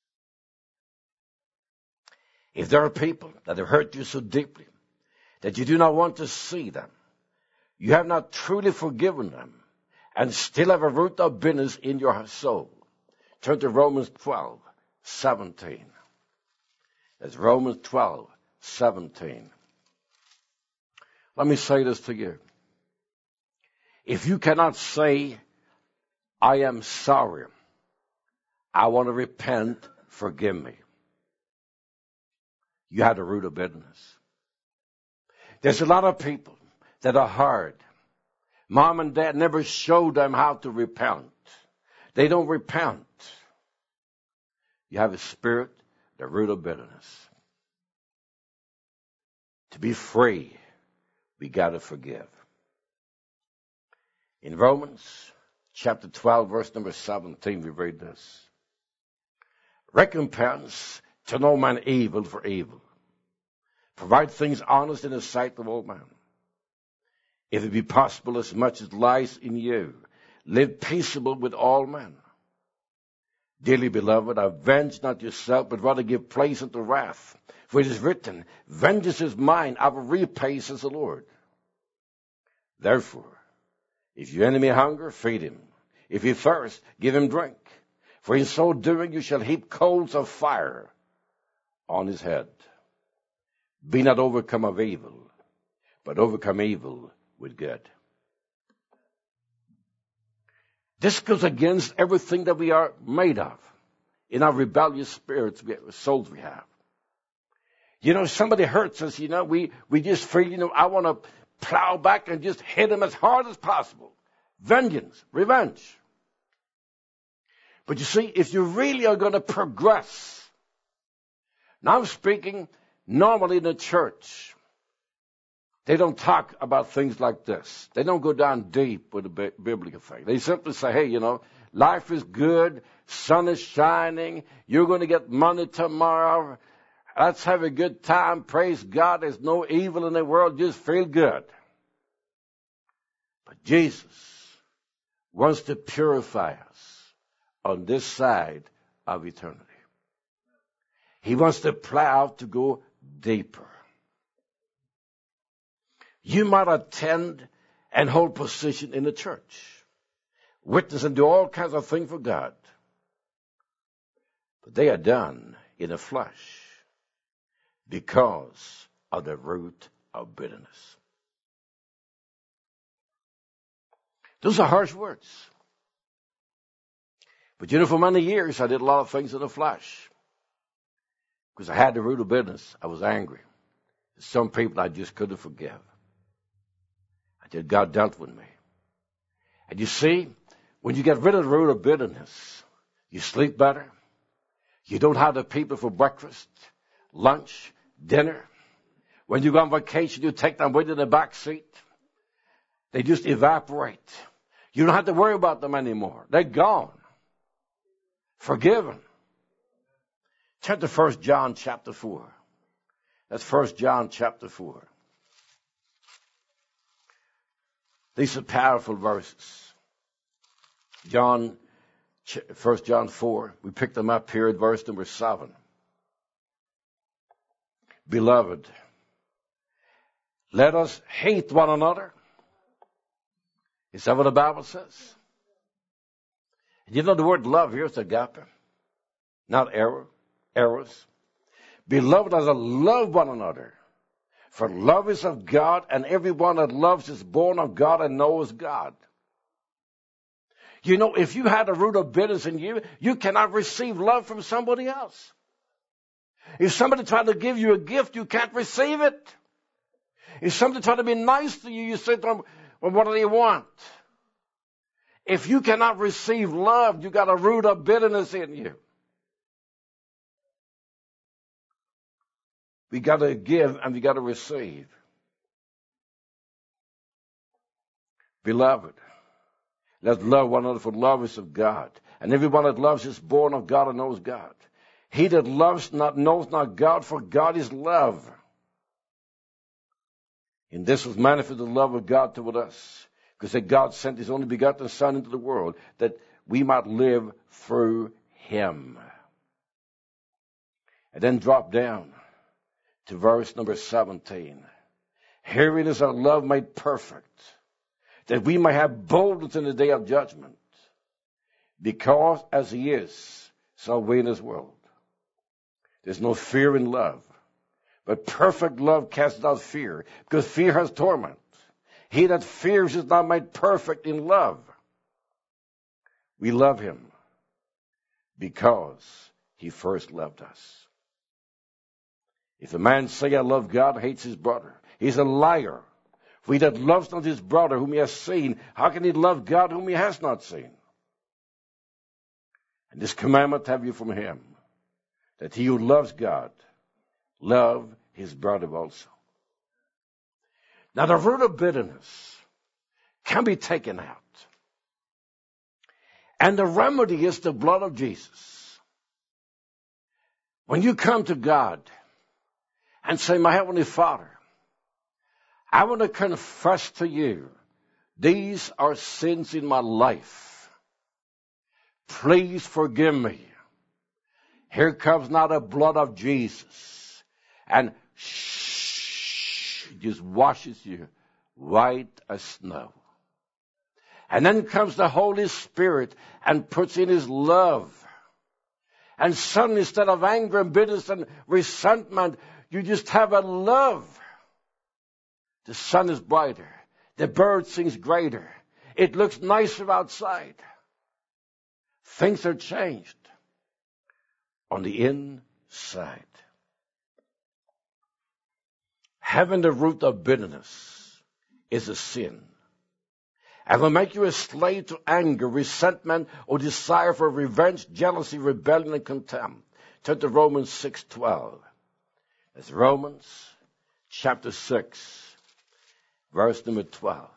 B: If there are people that have hurt you so deeply that you do not want to see them, you have not truly forgiven them, and still have a root of bitterness in your soul. Turn to Romans twelve, seventeen. That's Romans twelve, seventeen. Let me say this to you. If you cannot say, I am sorry, I want to repent, forgive me, you have the root of bitterness. There's a lot of people that are hard. Mom and dad never showed them how to repent. They don't repent. You have a spirit, the root of bitterness. To be free, we got to forgive. In Romans chapter twelve, verse number seventeen, we read this. Recompense to no man evil for evil. Provide things honest in the sight of all men. If it be possible, as much as lies in you, live peaceable with all men. Dearly beloved, avenge not yourself, but rather give place unto wrath. For it is written, vengeance is mine, I will repay, says the Lord. Therefore, if your enemy hunger, feed him. If he thirst, give him drink. For in so doing you shall heap coals of fire on his head. Be not overcome of evil, but overcome evil with good. This goes against everything that we are made of in our rebellious spirits, souls we have. You know, somebody hurts us, you know, we, we just feel, you know, I want to plow back and just hit them as hard as possible. Vengeance, revenge. But you see, if you really are going to progress, now I'm speaking normally in the church, they don't talk about things like this. They don't go down deep with the biblical faith. They simply say, hey, you know, life is good, sun is shining, you're going to get money tomorrow, let's have a good time, praise God, there's no evil in the world, just feel good. But Jesus wants to purify us on this side of eternity. He wants the plow to go deeper. You might attend and hold position in the church, witness and do all kinds of things for God, but they are done in the flesh because of the root of bitterness. Those are harsh words. But you know, for many years I did a lot of things in the flesh because I had the root of bitterness. I was angry. Some people I just couldn't forgive. Until God dealt with me. And you see, when you get rid of the root of bitterness, you sleep better. You don't have the people for breakfast, lunch, dinner. When you go on vacation, you take them with you in the back seat. They just evaporate. You don't have to worry about them anymore. They're gone. Forgiven. Turn to First John chapter four. That's First John chapter four. These are powerful verses. John, First John four, we picked them up here at verse number seven. Beloved, Let us hate one another. Is that what the Bible says? You know the word love here is agape, not error, eros. Beloved, as I love one another. For love is of God, and everyone that loves is born of God and knows God. You know, if you had a root of bitterness in you, you cannot receive love from somebody else. If somebody tried to give you a gift, you can't receive it. If somebody tried to be nice to you, you say to them, well, what do they want? If you cannot receive love, you got a root of bitterness in you. We got to give and we got to receive. Beloved, let's love one another, for love is of God. And everyone that loves is born of God and knows God. He that loves not knows not God, for God is love. And this was manifested the love of God toward us, because that God sent his only begotten Son into the world, that we might live through him. And then drop down to verse number seventeen. Herein is our love made perfect, that we may have boldness in the day of judgment. Because as he is, so we in this world. There's no fear in love. But perfect love casts out fear, because fear has torment. He that fears is not made perfect in love. We love him because he first loved us. If a man say, I love God, hates his brother, he's a liar. For he that loves not his brother whom he has seen, how can he love God whom he has not seen? And this commandment have you from him, that he who loves God, love his brother also. Now the root of bitterness can be taken out. And the remedy is the blood of Jesus. When you come to God and say, my Heavenly Father, I want to confess to you, these are sins in my life. Please forgive me. Here comes now the blood of Jesus. And shh, just washes you white as snow. And then comes the Holy Spirit and puts in his love. And suddenly, instead of anger and bitterness and resentment, you just have a love. The sun is brighter. The bird sings greater. It looks nicer outside. Things are changed on the inside. Having the root of bitterness is a sin. And will make you a slave to anger, resentment, or desire for revenge, jealousy, rebellion, and contempt. Turn to Romans six twelve. That's Romans chapter six, verse number twelve.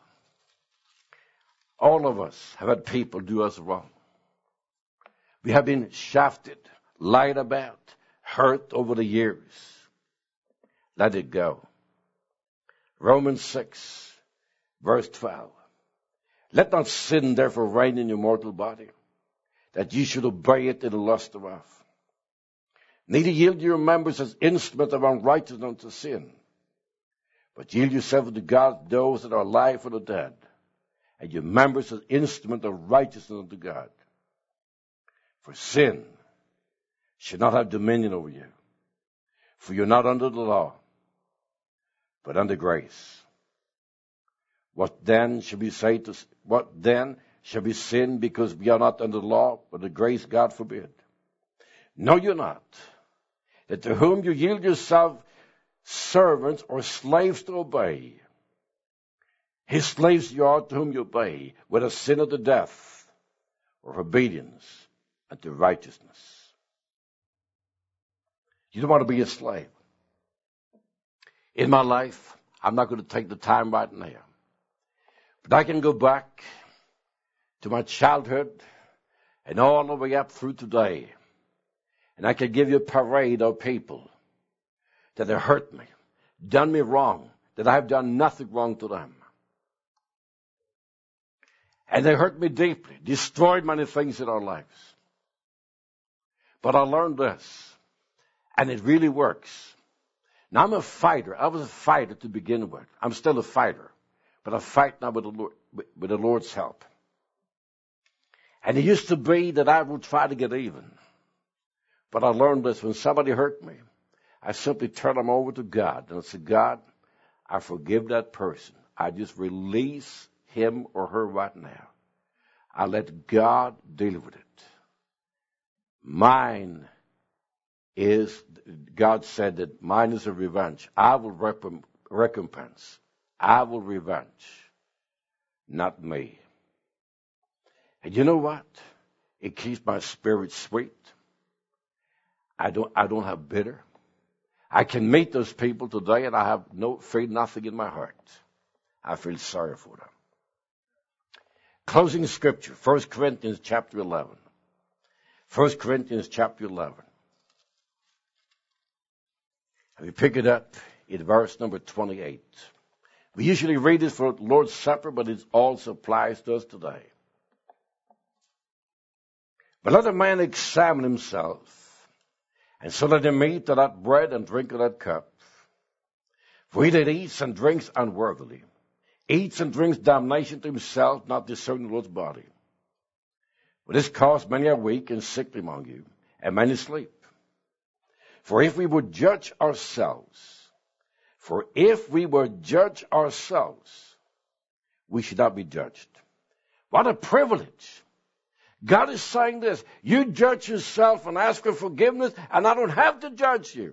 B: All of us have had people do us wrong. We have been shafted, lied about, hurt over the years. Let it go. Romans six, verse twelve. Let not sin therefore reign in your mortal body, that ye should obey it in the lust thereof. Neither yield your members as instruments of unrighteousness unto sin, but yield yourself unto God, those that are alive for the dead, and your members as instruments of righteousness unto God. For sin should not have dominion over you, for you're not under the law, but under grace. What then shall we say to what then shall we sin because we are not under the law, but the grace? God forbid. Know you not that to whom you yield yourself servants or slaves to obey, his slaves you are to whom you obey, whether sin unto death or obedience unto righteousness. You don't want to be a slave. In my life, I'm not going to take the time right now. But I can go back to my childhood and all the way up through today. And I can give you a parade of people that have hurt me, done me wrong, that I have done nothing wrong to them. And they hurt me deeply, destroyed many things in our lives. But I learned this, and it really works. Now, I'm a fighter. I was a fighter to begin with. I'm still a fighter. But I fight now with the Lord, with the Lord's help. And it used to be that I would try to get even. But I learned this. When somebody hurt me, I simply turn them over to God. And I said, God, I forgive that person. I just release him or her right now. I let God deal with it. Mine is, God said that mine is a revenge. I will rep- recompense. I will revenge. Not me. And you know what? It keeps my spirit sweet. I don't, I don't have bitter. I can meet those people today and I have no, feel nothing in my heart. I feel sorry for them. Closing scripture, First Corinthians chapter eleven. First Corinthians chapter eleven. And we pick it up in verse number twenty-eight. We usually read this for Lord's Supper, but it also applies to us today. But let a man examine himself, and so let him eat of that bread and drink of that cup. For he that eats and drinks unworthily eats and drinks damnation to himself, not discerning the Lord's body. For this cause many are weak and sickly among you, and many sleep. For if we would judge ourselves, for if we would judge ourselves, we should not be judged. What a privilege. God is saying this. You judge yourself and ask for forgiveness, and I don't have to judge you.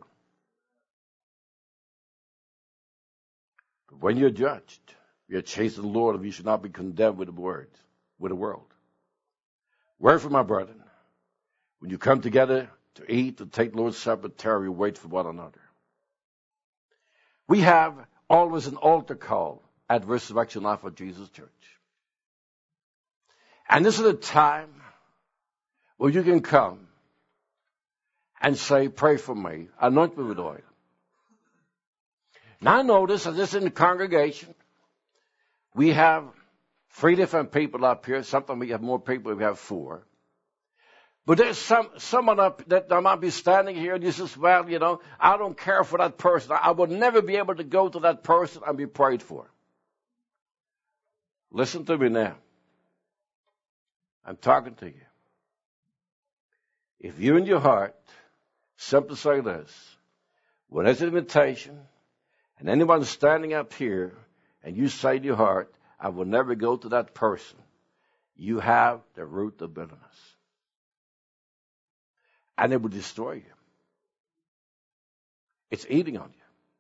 B: But when you're judged, you're chasing the Lord, and you should not be condemned with the word, with the world. Wherefore, my brethren, when you come together to eat, to take Lord's Supper, tarry, wait for one another. We have always an altar call at Resurrection Life of Jesus Church. And this is a time where you can come and say, pray for me, anoint me with oil. Now I notice that this in the congregation, we have three different people up here. Sometimes we have more people, we have four. But there's some someone up that I might be standing here and you says, well, you know, I don't care for that person. I would never be able to go to that person and be prayed for. Listen to me now. I'm talking to you. If you in your heart simply say this, when there's an invitation and anyone's standing up here and you say in your heart, I will never go to that person, you have the root of bitterness. And it will destroy you. It's eating on you.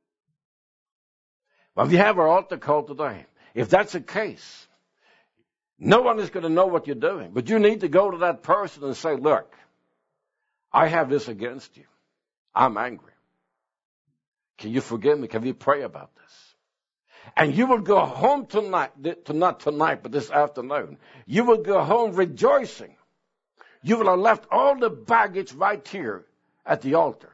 B: Well, we have our altar call today. If that's the case, no one is going to know what you're doing. But you need to go to that person and say, look, I have this against you. I'm angry. Can you forgive me? Can we pray about this? And you will go home tonight, not tonight, but this afternoon. You will go home rejoicing. You will have left all the baggage right here at the altar.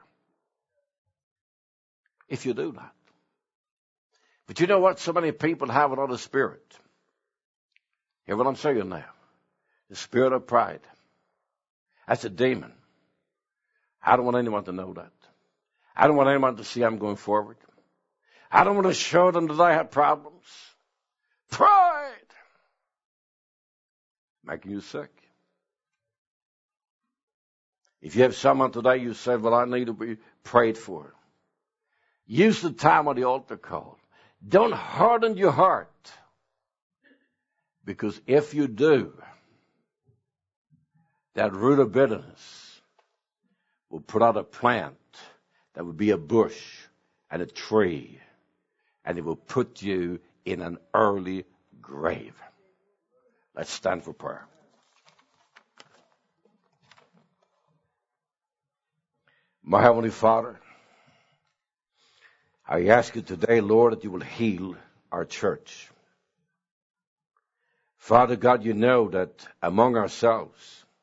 B: If you do that. But you know what? So many people have another spirit. Hear what I'm saying now. The spirit of pride. That's a demon. I don't want anyone to know that. I don't want anyone to see I'm going forward. I don't want to show them that I have problems. Pride. Making you sick. If you have someone today you say, well, I need to be prayed for. Use the time of the altar call. Don't harden your heart. Because if you do, that root of bitterness will put out a plant that will be a bush and a tree. And it will put you in an early grave. Let's stand for prayer. My Heavenly Father, I ask you today, Lord, that you will heal our church. Father God, you know that among ourselves,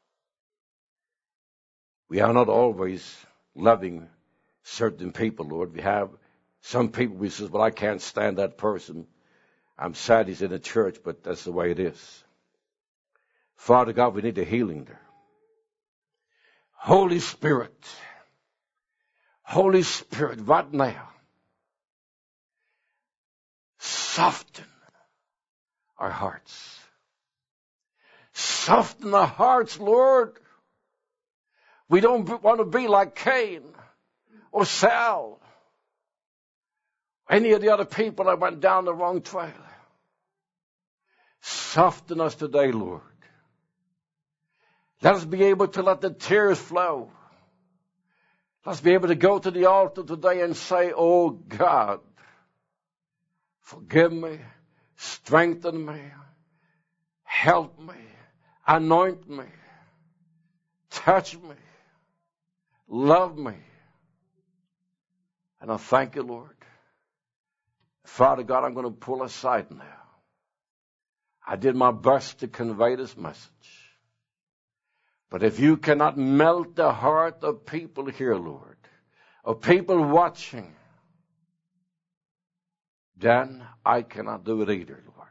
B: we are not always loving certain people, Lord. We have some people we say, well, I can't stand that person. I'm sad he's in the church, but that's the way it is. Father God, we need a healing there. Holy Spirit, Holy Spirit, right now, soften our hearts. Soften our hearts, Lord. We don't want to be like Cain or Saul, any of the other people that went down the wrong trail. Soften us today, Lord. Let us be able to let the tears flow. Let us be able to go to the altar today and say, oh God, forgive me, strengthen me, help me, anoint me, touch me, love me. And I thank you, Lord. Father God, I'm going to pull aside now. I did my best to convey this message. But if you cannot melt the heart of people here, Lord, of people watching, then I cannot do it either, Lord.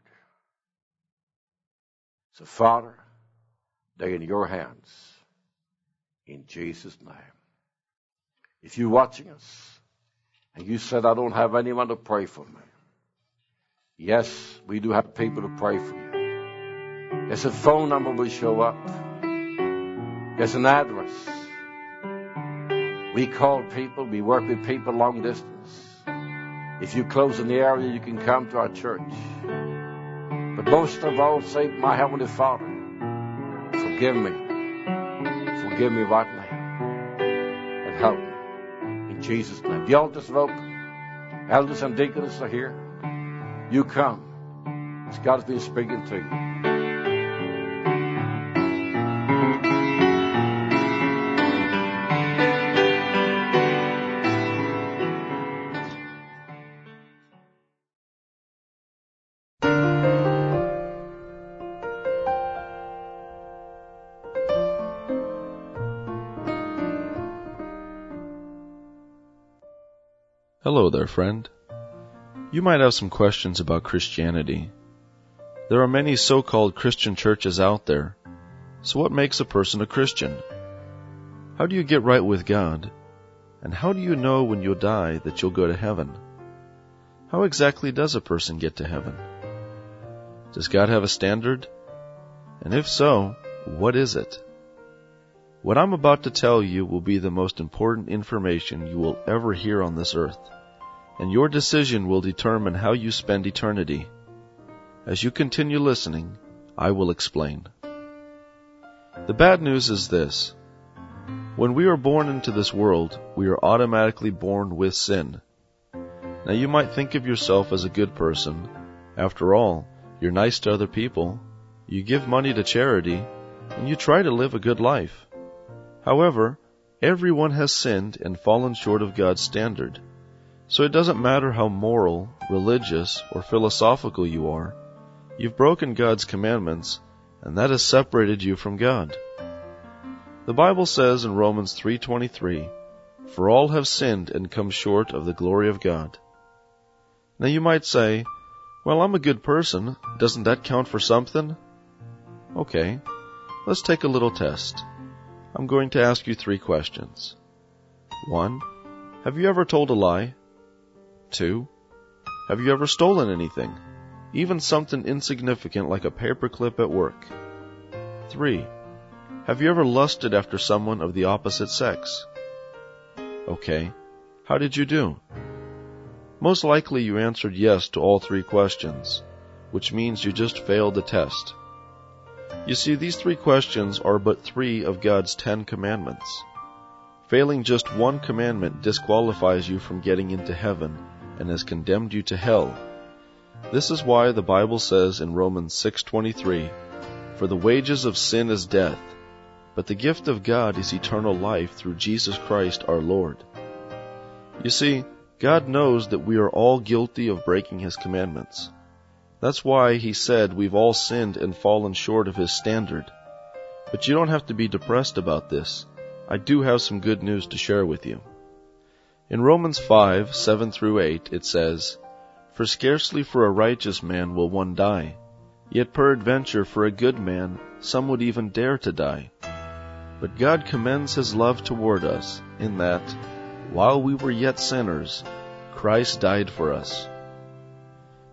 B: So, Father, they're in your hands. In Jesus' name. If you're watching us, and you said, I don't have anyone to pray for me. Yes, we do have people to pray for you. There's a phone number will show up. There's an address. We call people. We work with people long distance. If you're close in the area, you can come to our church. But most of all, say, my Heavenly Father, forgive me. Forgive me right now. And help me. In Jesus' name. The altars are open. Elders and deacons are here. You come. As God's been speaking to you.
C: Hello there, friend. You might have some questions about Christianity. There are many so-called Christian churches out there. So what makes a person a Christian? How do you get right with God? And how do you know when you'll die that you'll go to heaven? How exactly does a person get to heaven? Does God have a standard? And if so, what is it? What I'm about to tell you will be the most important information you will ever hear on this earth, and your decision will determine how you spend eternity. As you continue listening, I will explain. The bad news is this. When we are born into this world, we are automatically born with sin. Now you might think of yourself as a good person. After all, you're nice to other people, you give money to charity, and you try to live a good life. However, everyone has sinned and fallen short of God's standard. So it doesn't matter how moral, religious, or philosophical you are, you've broken God's commandments, and that has separated you from God. The Bible says in Romans three twenty-three, "For all have sinned and come short of the glory of God." Now you might say, well, I'm a good person. Doesn't that count for something? Okay, let's take a little test. I'm going to ask you three questions. One, have you ever told a lie? Two, have you ever stolen anything, even something insignificant like a paperclip at work? Three, have you ever lusted after someone of the opposite sex? Okay, how did you do? Most likely you answered yes to all three questions, which means you just failed the test. You see, these three questions are but three of God's Ten Commandments. Failing just one commandment disqualifies you from getting into heaven and has condemned you to hell. This is why the Bible says in Romans six twenty-three, "For the wages of sin is death, but the gift of God is eternal life through Jesus Christ our Lord." You see, God knows that we are all guilty of breaking His commandments. That's why He said we've all sinned and fallen short of His standard. But you don't have to be depressed about this. I do have some good news to share with you. In Romans five, seven through eight, it says, "For scarcely for a righteous man will one die, yet peradventure for a good man some would even dare to die. But God commends His love toward us, in that, while we were yet sinners, Christ died for us."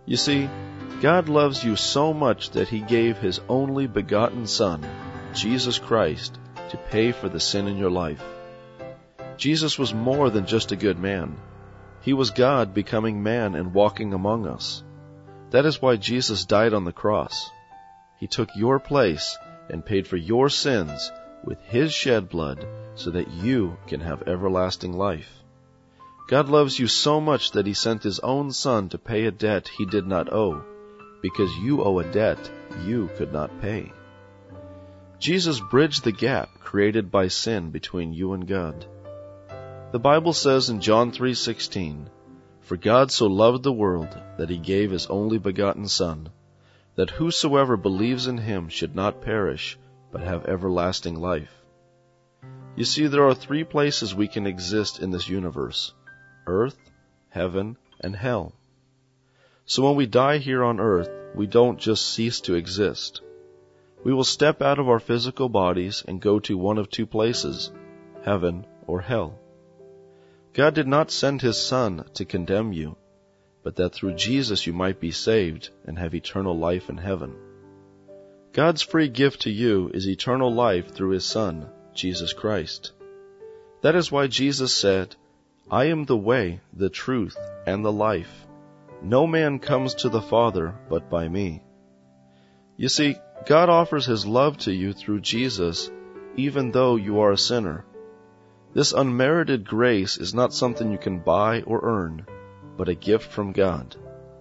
C: You see, God loves you so much that He gave His only begotten Son, Jesus Christ, to pay for the sin in your life. Jesus was more than just a good man. He was God becoming man and walking among us. That is why Jesus died on the cross. He took your place and paid for your sins with His shed blood so that you can have everlasting life. God loves you so much that He sent His own Son to pay a debt He did not owe, because you owe a debt you could not pay. Jesus bridged the gap created by sin between you and God. The Bible says in John three sixteen, "For God so loved the world that He gave His only begotten Son, that whosoever believes in Him should not perish, but have everlasting life." You see, there are three places we can exist in this universe: earth, heaven, and hell. So when we die here on earth, we don't just cease to exist. We will step out of our physical bodies and go to one of two places, heaven or hell. God did not send His Son to condemn you, but that through Jesus you might be saved and have eternal life in heaven. God's free gift to you is eternal life through His Son, Jesus Christ. That is why Jesus said, "I am the way, the truth, and the life. No man comes to the Father but by me." You see, God offers His love to you through Jesus, even though you are a sinner. This unmerited grace is not something you can buy or earn, but a gift from God.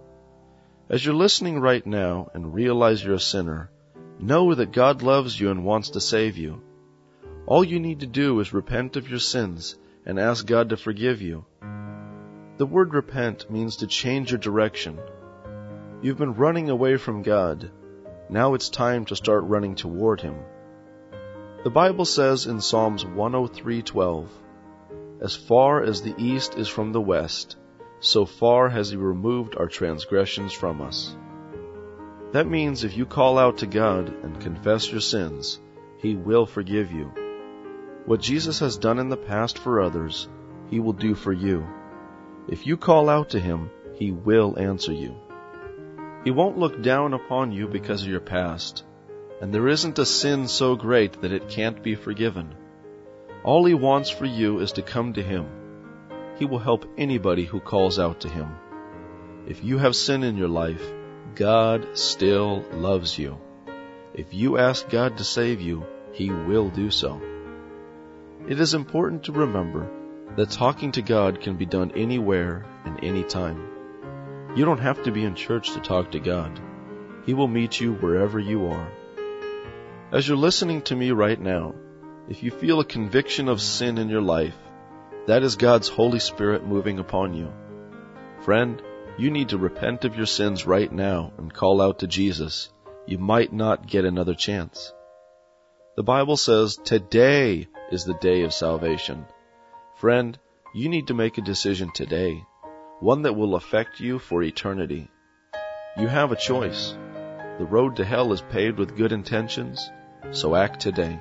C: As you're listening right now and realize you're a sinner, know that God loves you and wants to save you. All you need to do is repent of your sins and ask God to forgive you. The word repent means to change your direction. You've been running away from God. Now it's time to start running toward Him. The Bible says in Psalms one oh three twelve, "As far as the east is from the west, so far has He removed our transgressions from us." That means if you call out to God and confess your sins, He will forgive you. What Jesus has done in the past for others, He will do for you. If you call out to Him, He will answer you. He won't look down upon you because of your past, and there isn't a sin so great that it can't be forgiven. All He wants for you is to come to Him. He will help anybody who calls out to Him. If you have sin in your life, God still loves you. If you ask God to save you, He will do so. It is important to remember that talking to God can be done anywhere and anytime. You don't have to be in church to talk to God. He will meet you wherever you are. As you're listening to me right now, if you feel a conviction of sin in your life, that is God's Holy Spirit moving upon you. Friend, you need to repent of your sins right now and call out to Jesus. You might not get another chance. The Bible says today is the day of salvation. Friend, you need to make a decision today, one that will affect you for eternity. You have a choice. The road to hell is paved with good intentions, so act today.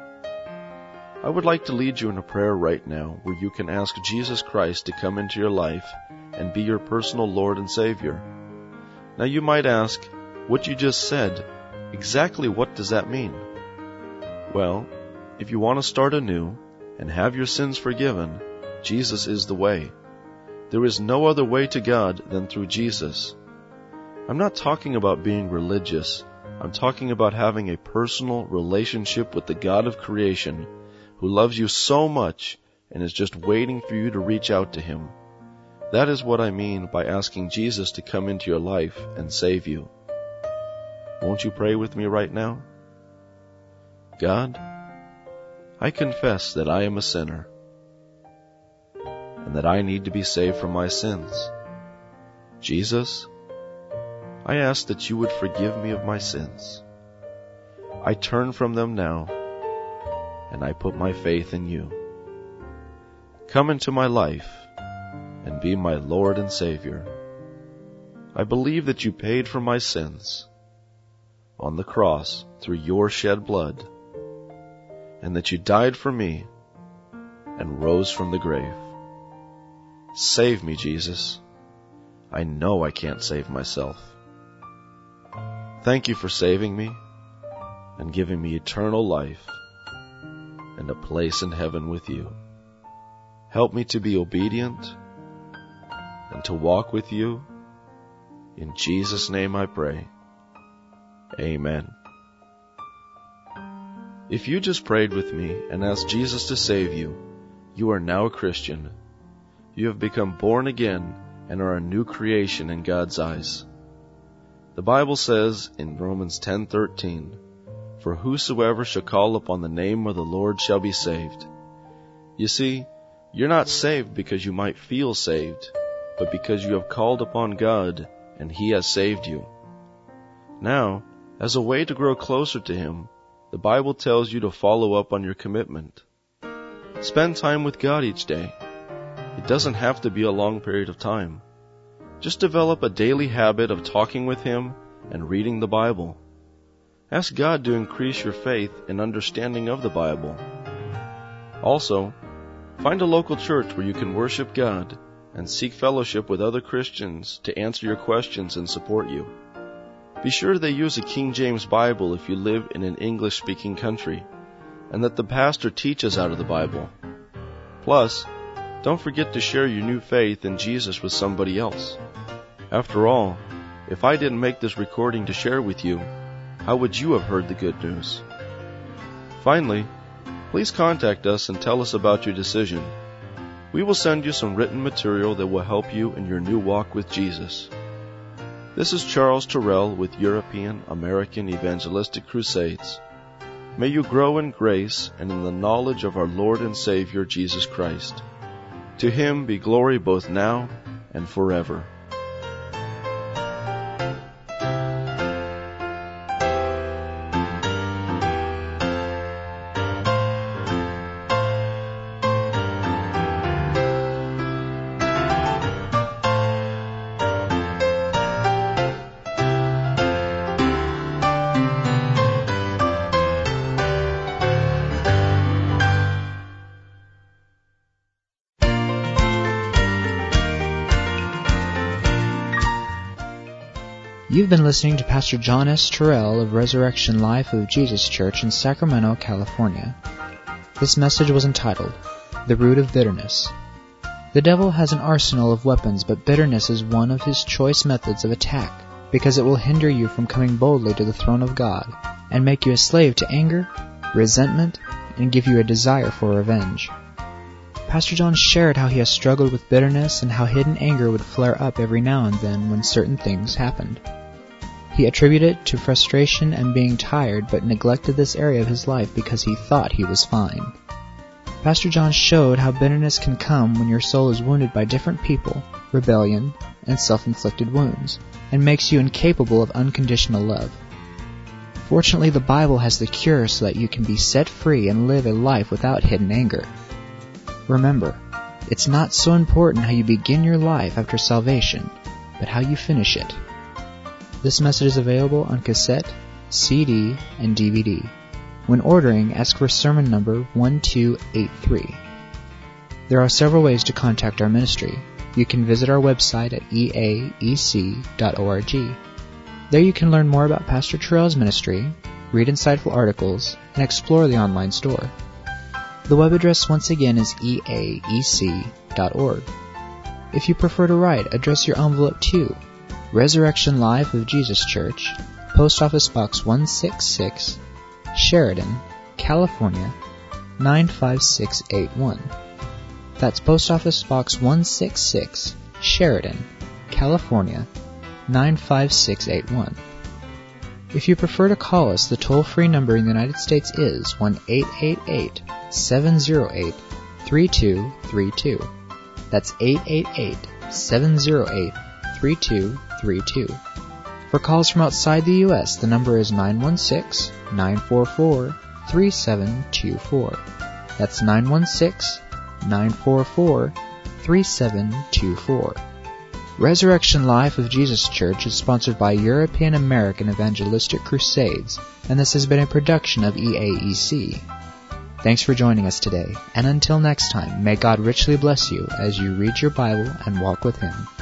C: I would like to lead you in a prayer right now where you can ask Jesus Christ to come into your life and be your personal Lord and Savior. Now you might ask, what you just said, exactly what does that mean? Well, if you want to start anew and have your sins forgiven, Jesus is the way. There is no other way to God than through Jesus. I'm not talking about being religious. I'm talking about having a personal relationship with the God of creation who loves you so much and is just waiting for you to reach out to Him. That is what I mean by asking Jesus to come into your life and save you. Won't you pray with me right now? God, I confess that I am a sinner and that I need to be saved from my sins. Jesus, I ask that you would forgive me of my sins. I turn from them now, and I put my faith in you. Come into my life and be my Lord and Savior. I believe that you paid for my sins on the cross through your shed blood, and that you died for me and rose from the grave. Save me, Jesus. I know I can't save myself. Thank you for saving me and giving me eternal life and a place in heaven with you. Help me to be obedient and to walk with you. In Jesus' name I pray. Amen. If you just prayed with me and asked Jesus to save you, you are now a Christian. You have become born again and are a new creation in God's eyes. The Bible says in Romans ten thirteen, "For whosoever shall call upon the name of the Lord shall be saved." You see, you're not saved because you might feel saved, but because you have called upon God and He has saved you. Now, as a way to grow closer to Him, the Bible tells you to follow up on your commitment. Spend time with God each day. It doesn't have to be a long period of time. Just develop a daily habit of talking with Him and reading the Bible. Ask God to increase your faith and understanding of the Bible. Also, find a local church where you can worship God and seek fellowship with other Christians to answer your questions and support you. Be sure they use a King James Bible if you live in an English-speaking country, and that the pastor teaches out of the Bible. Plus, don't forget to share your new faith in Jesus with somebody else. After all, if I didn't make this recording to share with you, how would you have heard the good news? Finally, please contact us and tell us about your decision. We will send you some written material that will help you in your new walk with Jesus. This is Charles Terrell with European American Evangelistic Crusades. May you grow in grace and in the knowledge of our Lord and Savior Jesus Christ. To Him be glory both now and forever.
A: You've been listening to Pastor John S. Terrell of Resurrection Life of Jesus Church in Sacramento, California. This message was entitled, The Root of Bitterness. The devil has an arsenal of weapons, but bitterness is one of his choice methods of attack, because it will hinder you from coming boldly to the throne of God, and make you a slave to anger, resentment, and give you a desire for revenge. Pastor John shared how he has struggled with bitterness and how hidden anger would flare up every now and then when certain things happened. He attributed it to frustration and being tired, but neglected this area of his life because he thought he was fine. Pastor John showed how bitterness can come when your soul is wounded by different people, rebellion, and self-inflicted wounds, and makes you incapable of unconditional love. Fortunately, the Bible has the cure so that you can be set free and live a life without hidden anger. Remember, it's not so important how you begin your life after salvation, but how you finish it. This message is available on cassette, C D, and D V D. When ordering, ask for sermon number one two eight three. There are several ways to contact our ministry. You can visit our website at e a e c dot org. There you can learn more about Pastor Terrell's ministry, read insightful articles, and explore the online store. The web address once again is e a e c dot org. If you prefer to write, address your envelope to Resurrection Life of Jesus Church, Post Office Box one sixty-six, Sheridan, California, nine five six eight one. That's Post Office Box one sixty-six, Sheridan, California, nine five six eight one. If you prefer to call us, the toll-free number in the United States is one eight eight eight, seven zero eight, three two three two. That's eight eight eight, seven zero eight, three two three two. For calls from outside the U S, the number is nine one six, nine four four, three seven two four. That's nine one six, nine four four, three seven two four. Resurrection Life of Jesus Church is sponsored by European American Evangelistic Crusades, and this has been a production of E A E C. Thanks for joining us today, and until next time, may God richly bless you as you read your Bible and walk with Him.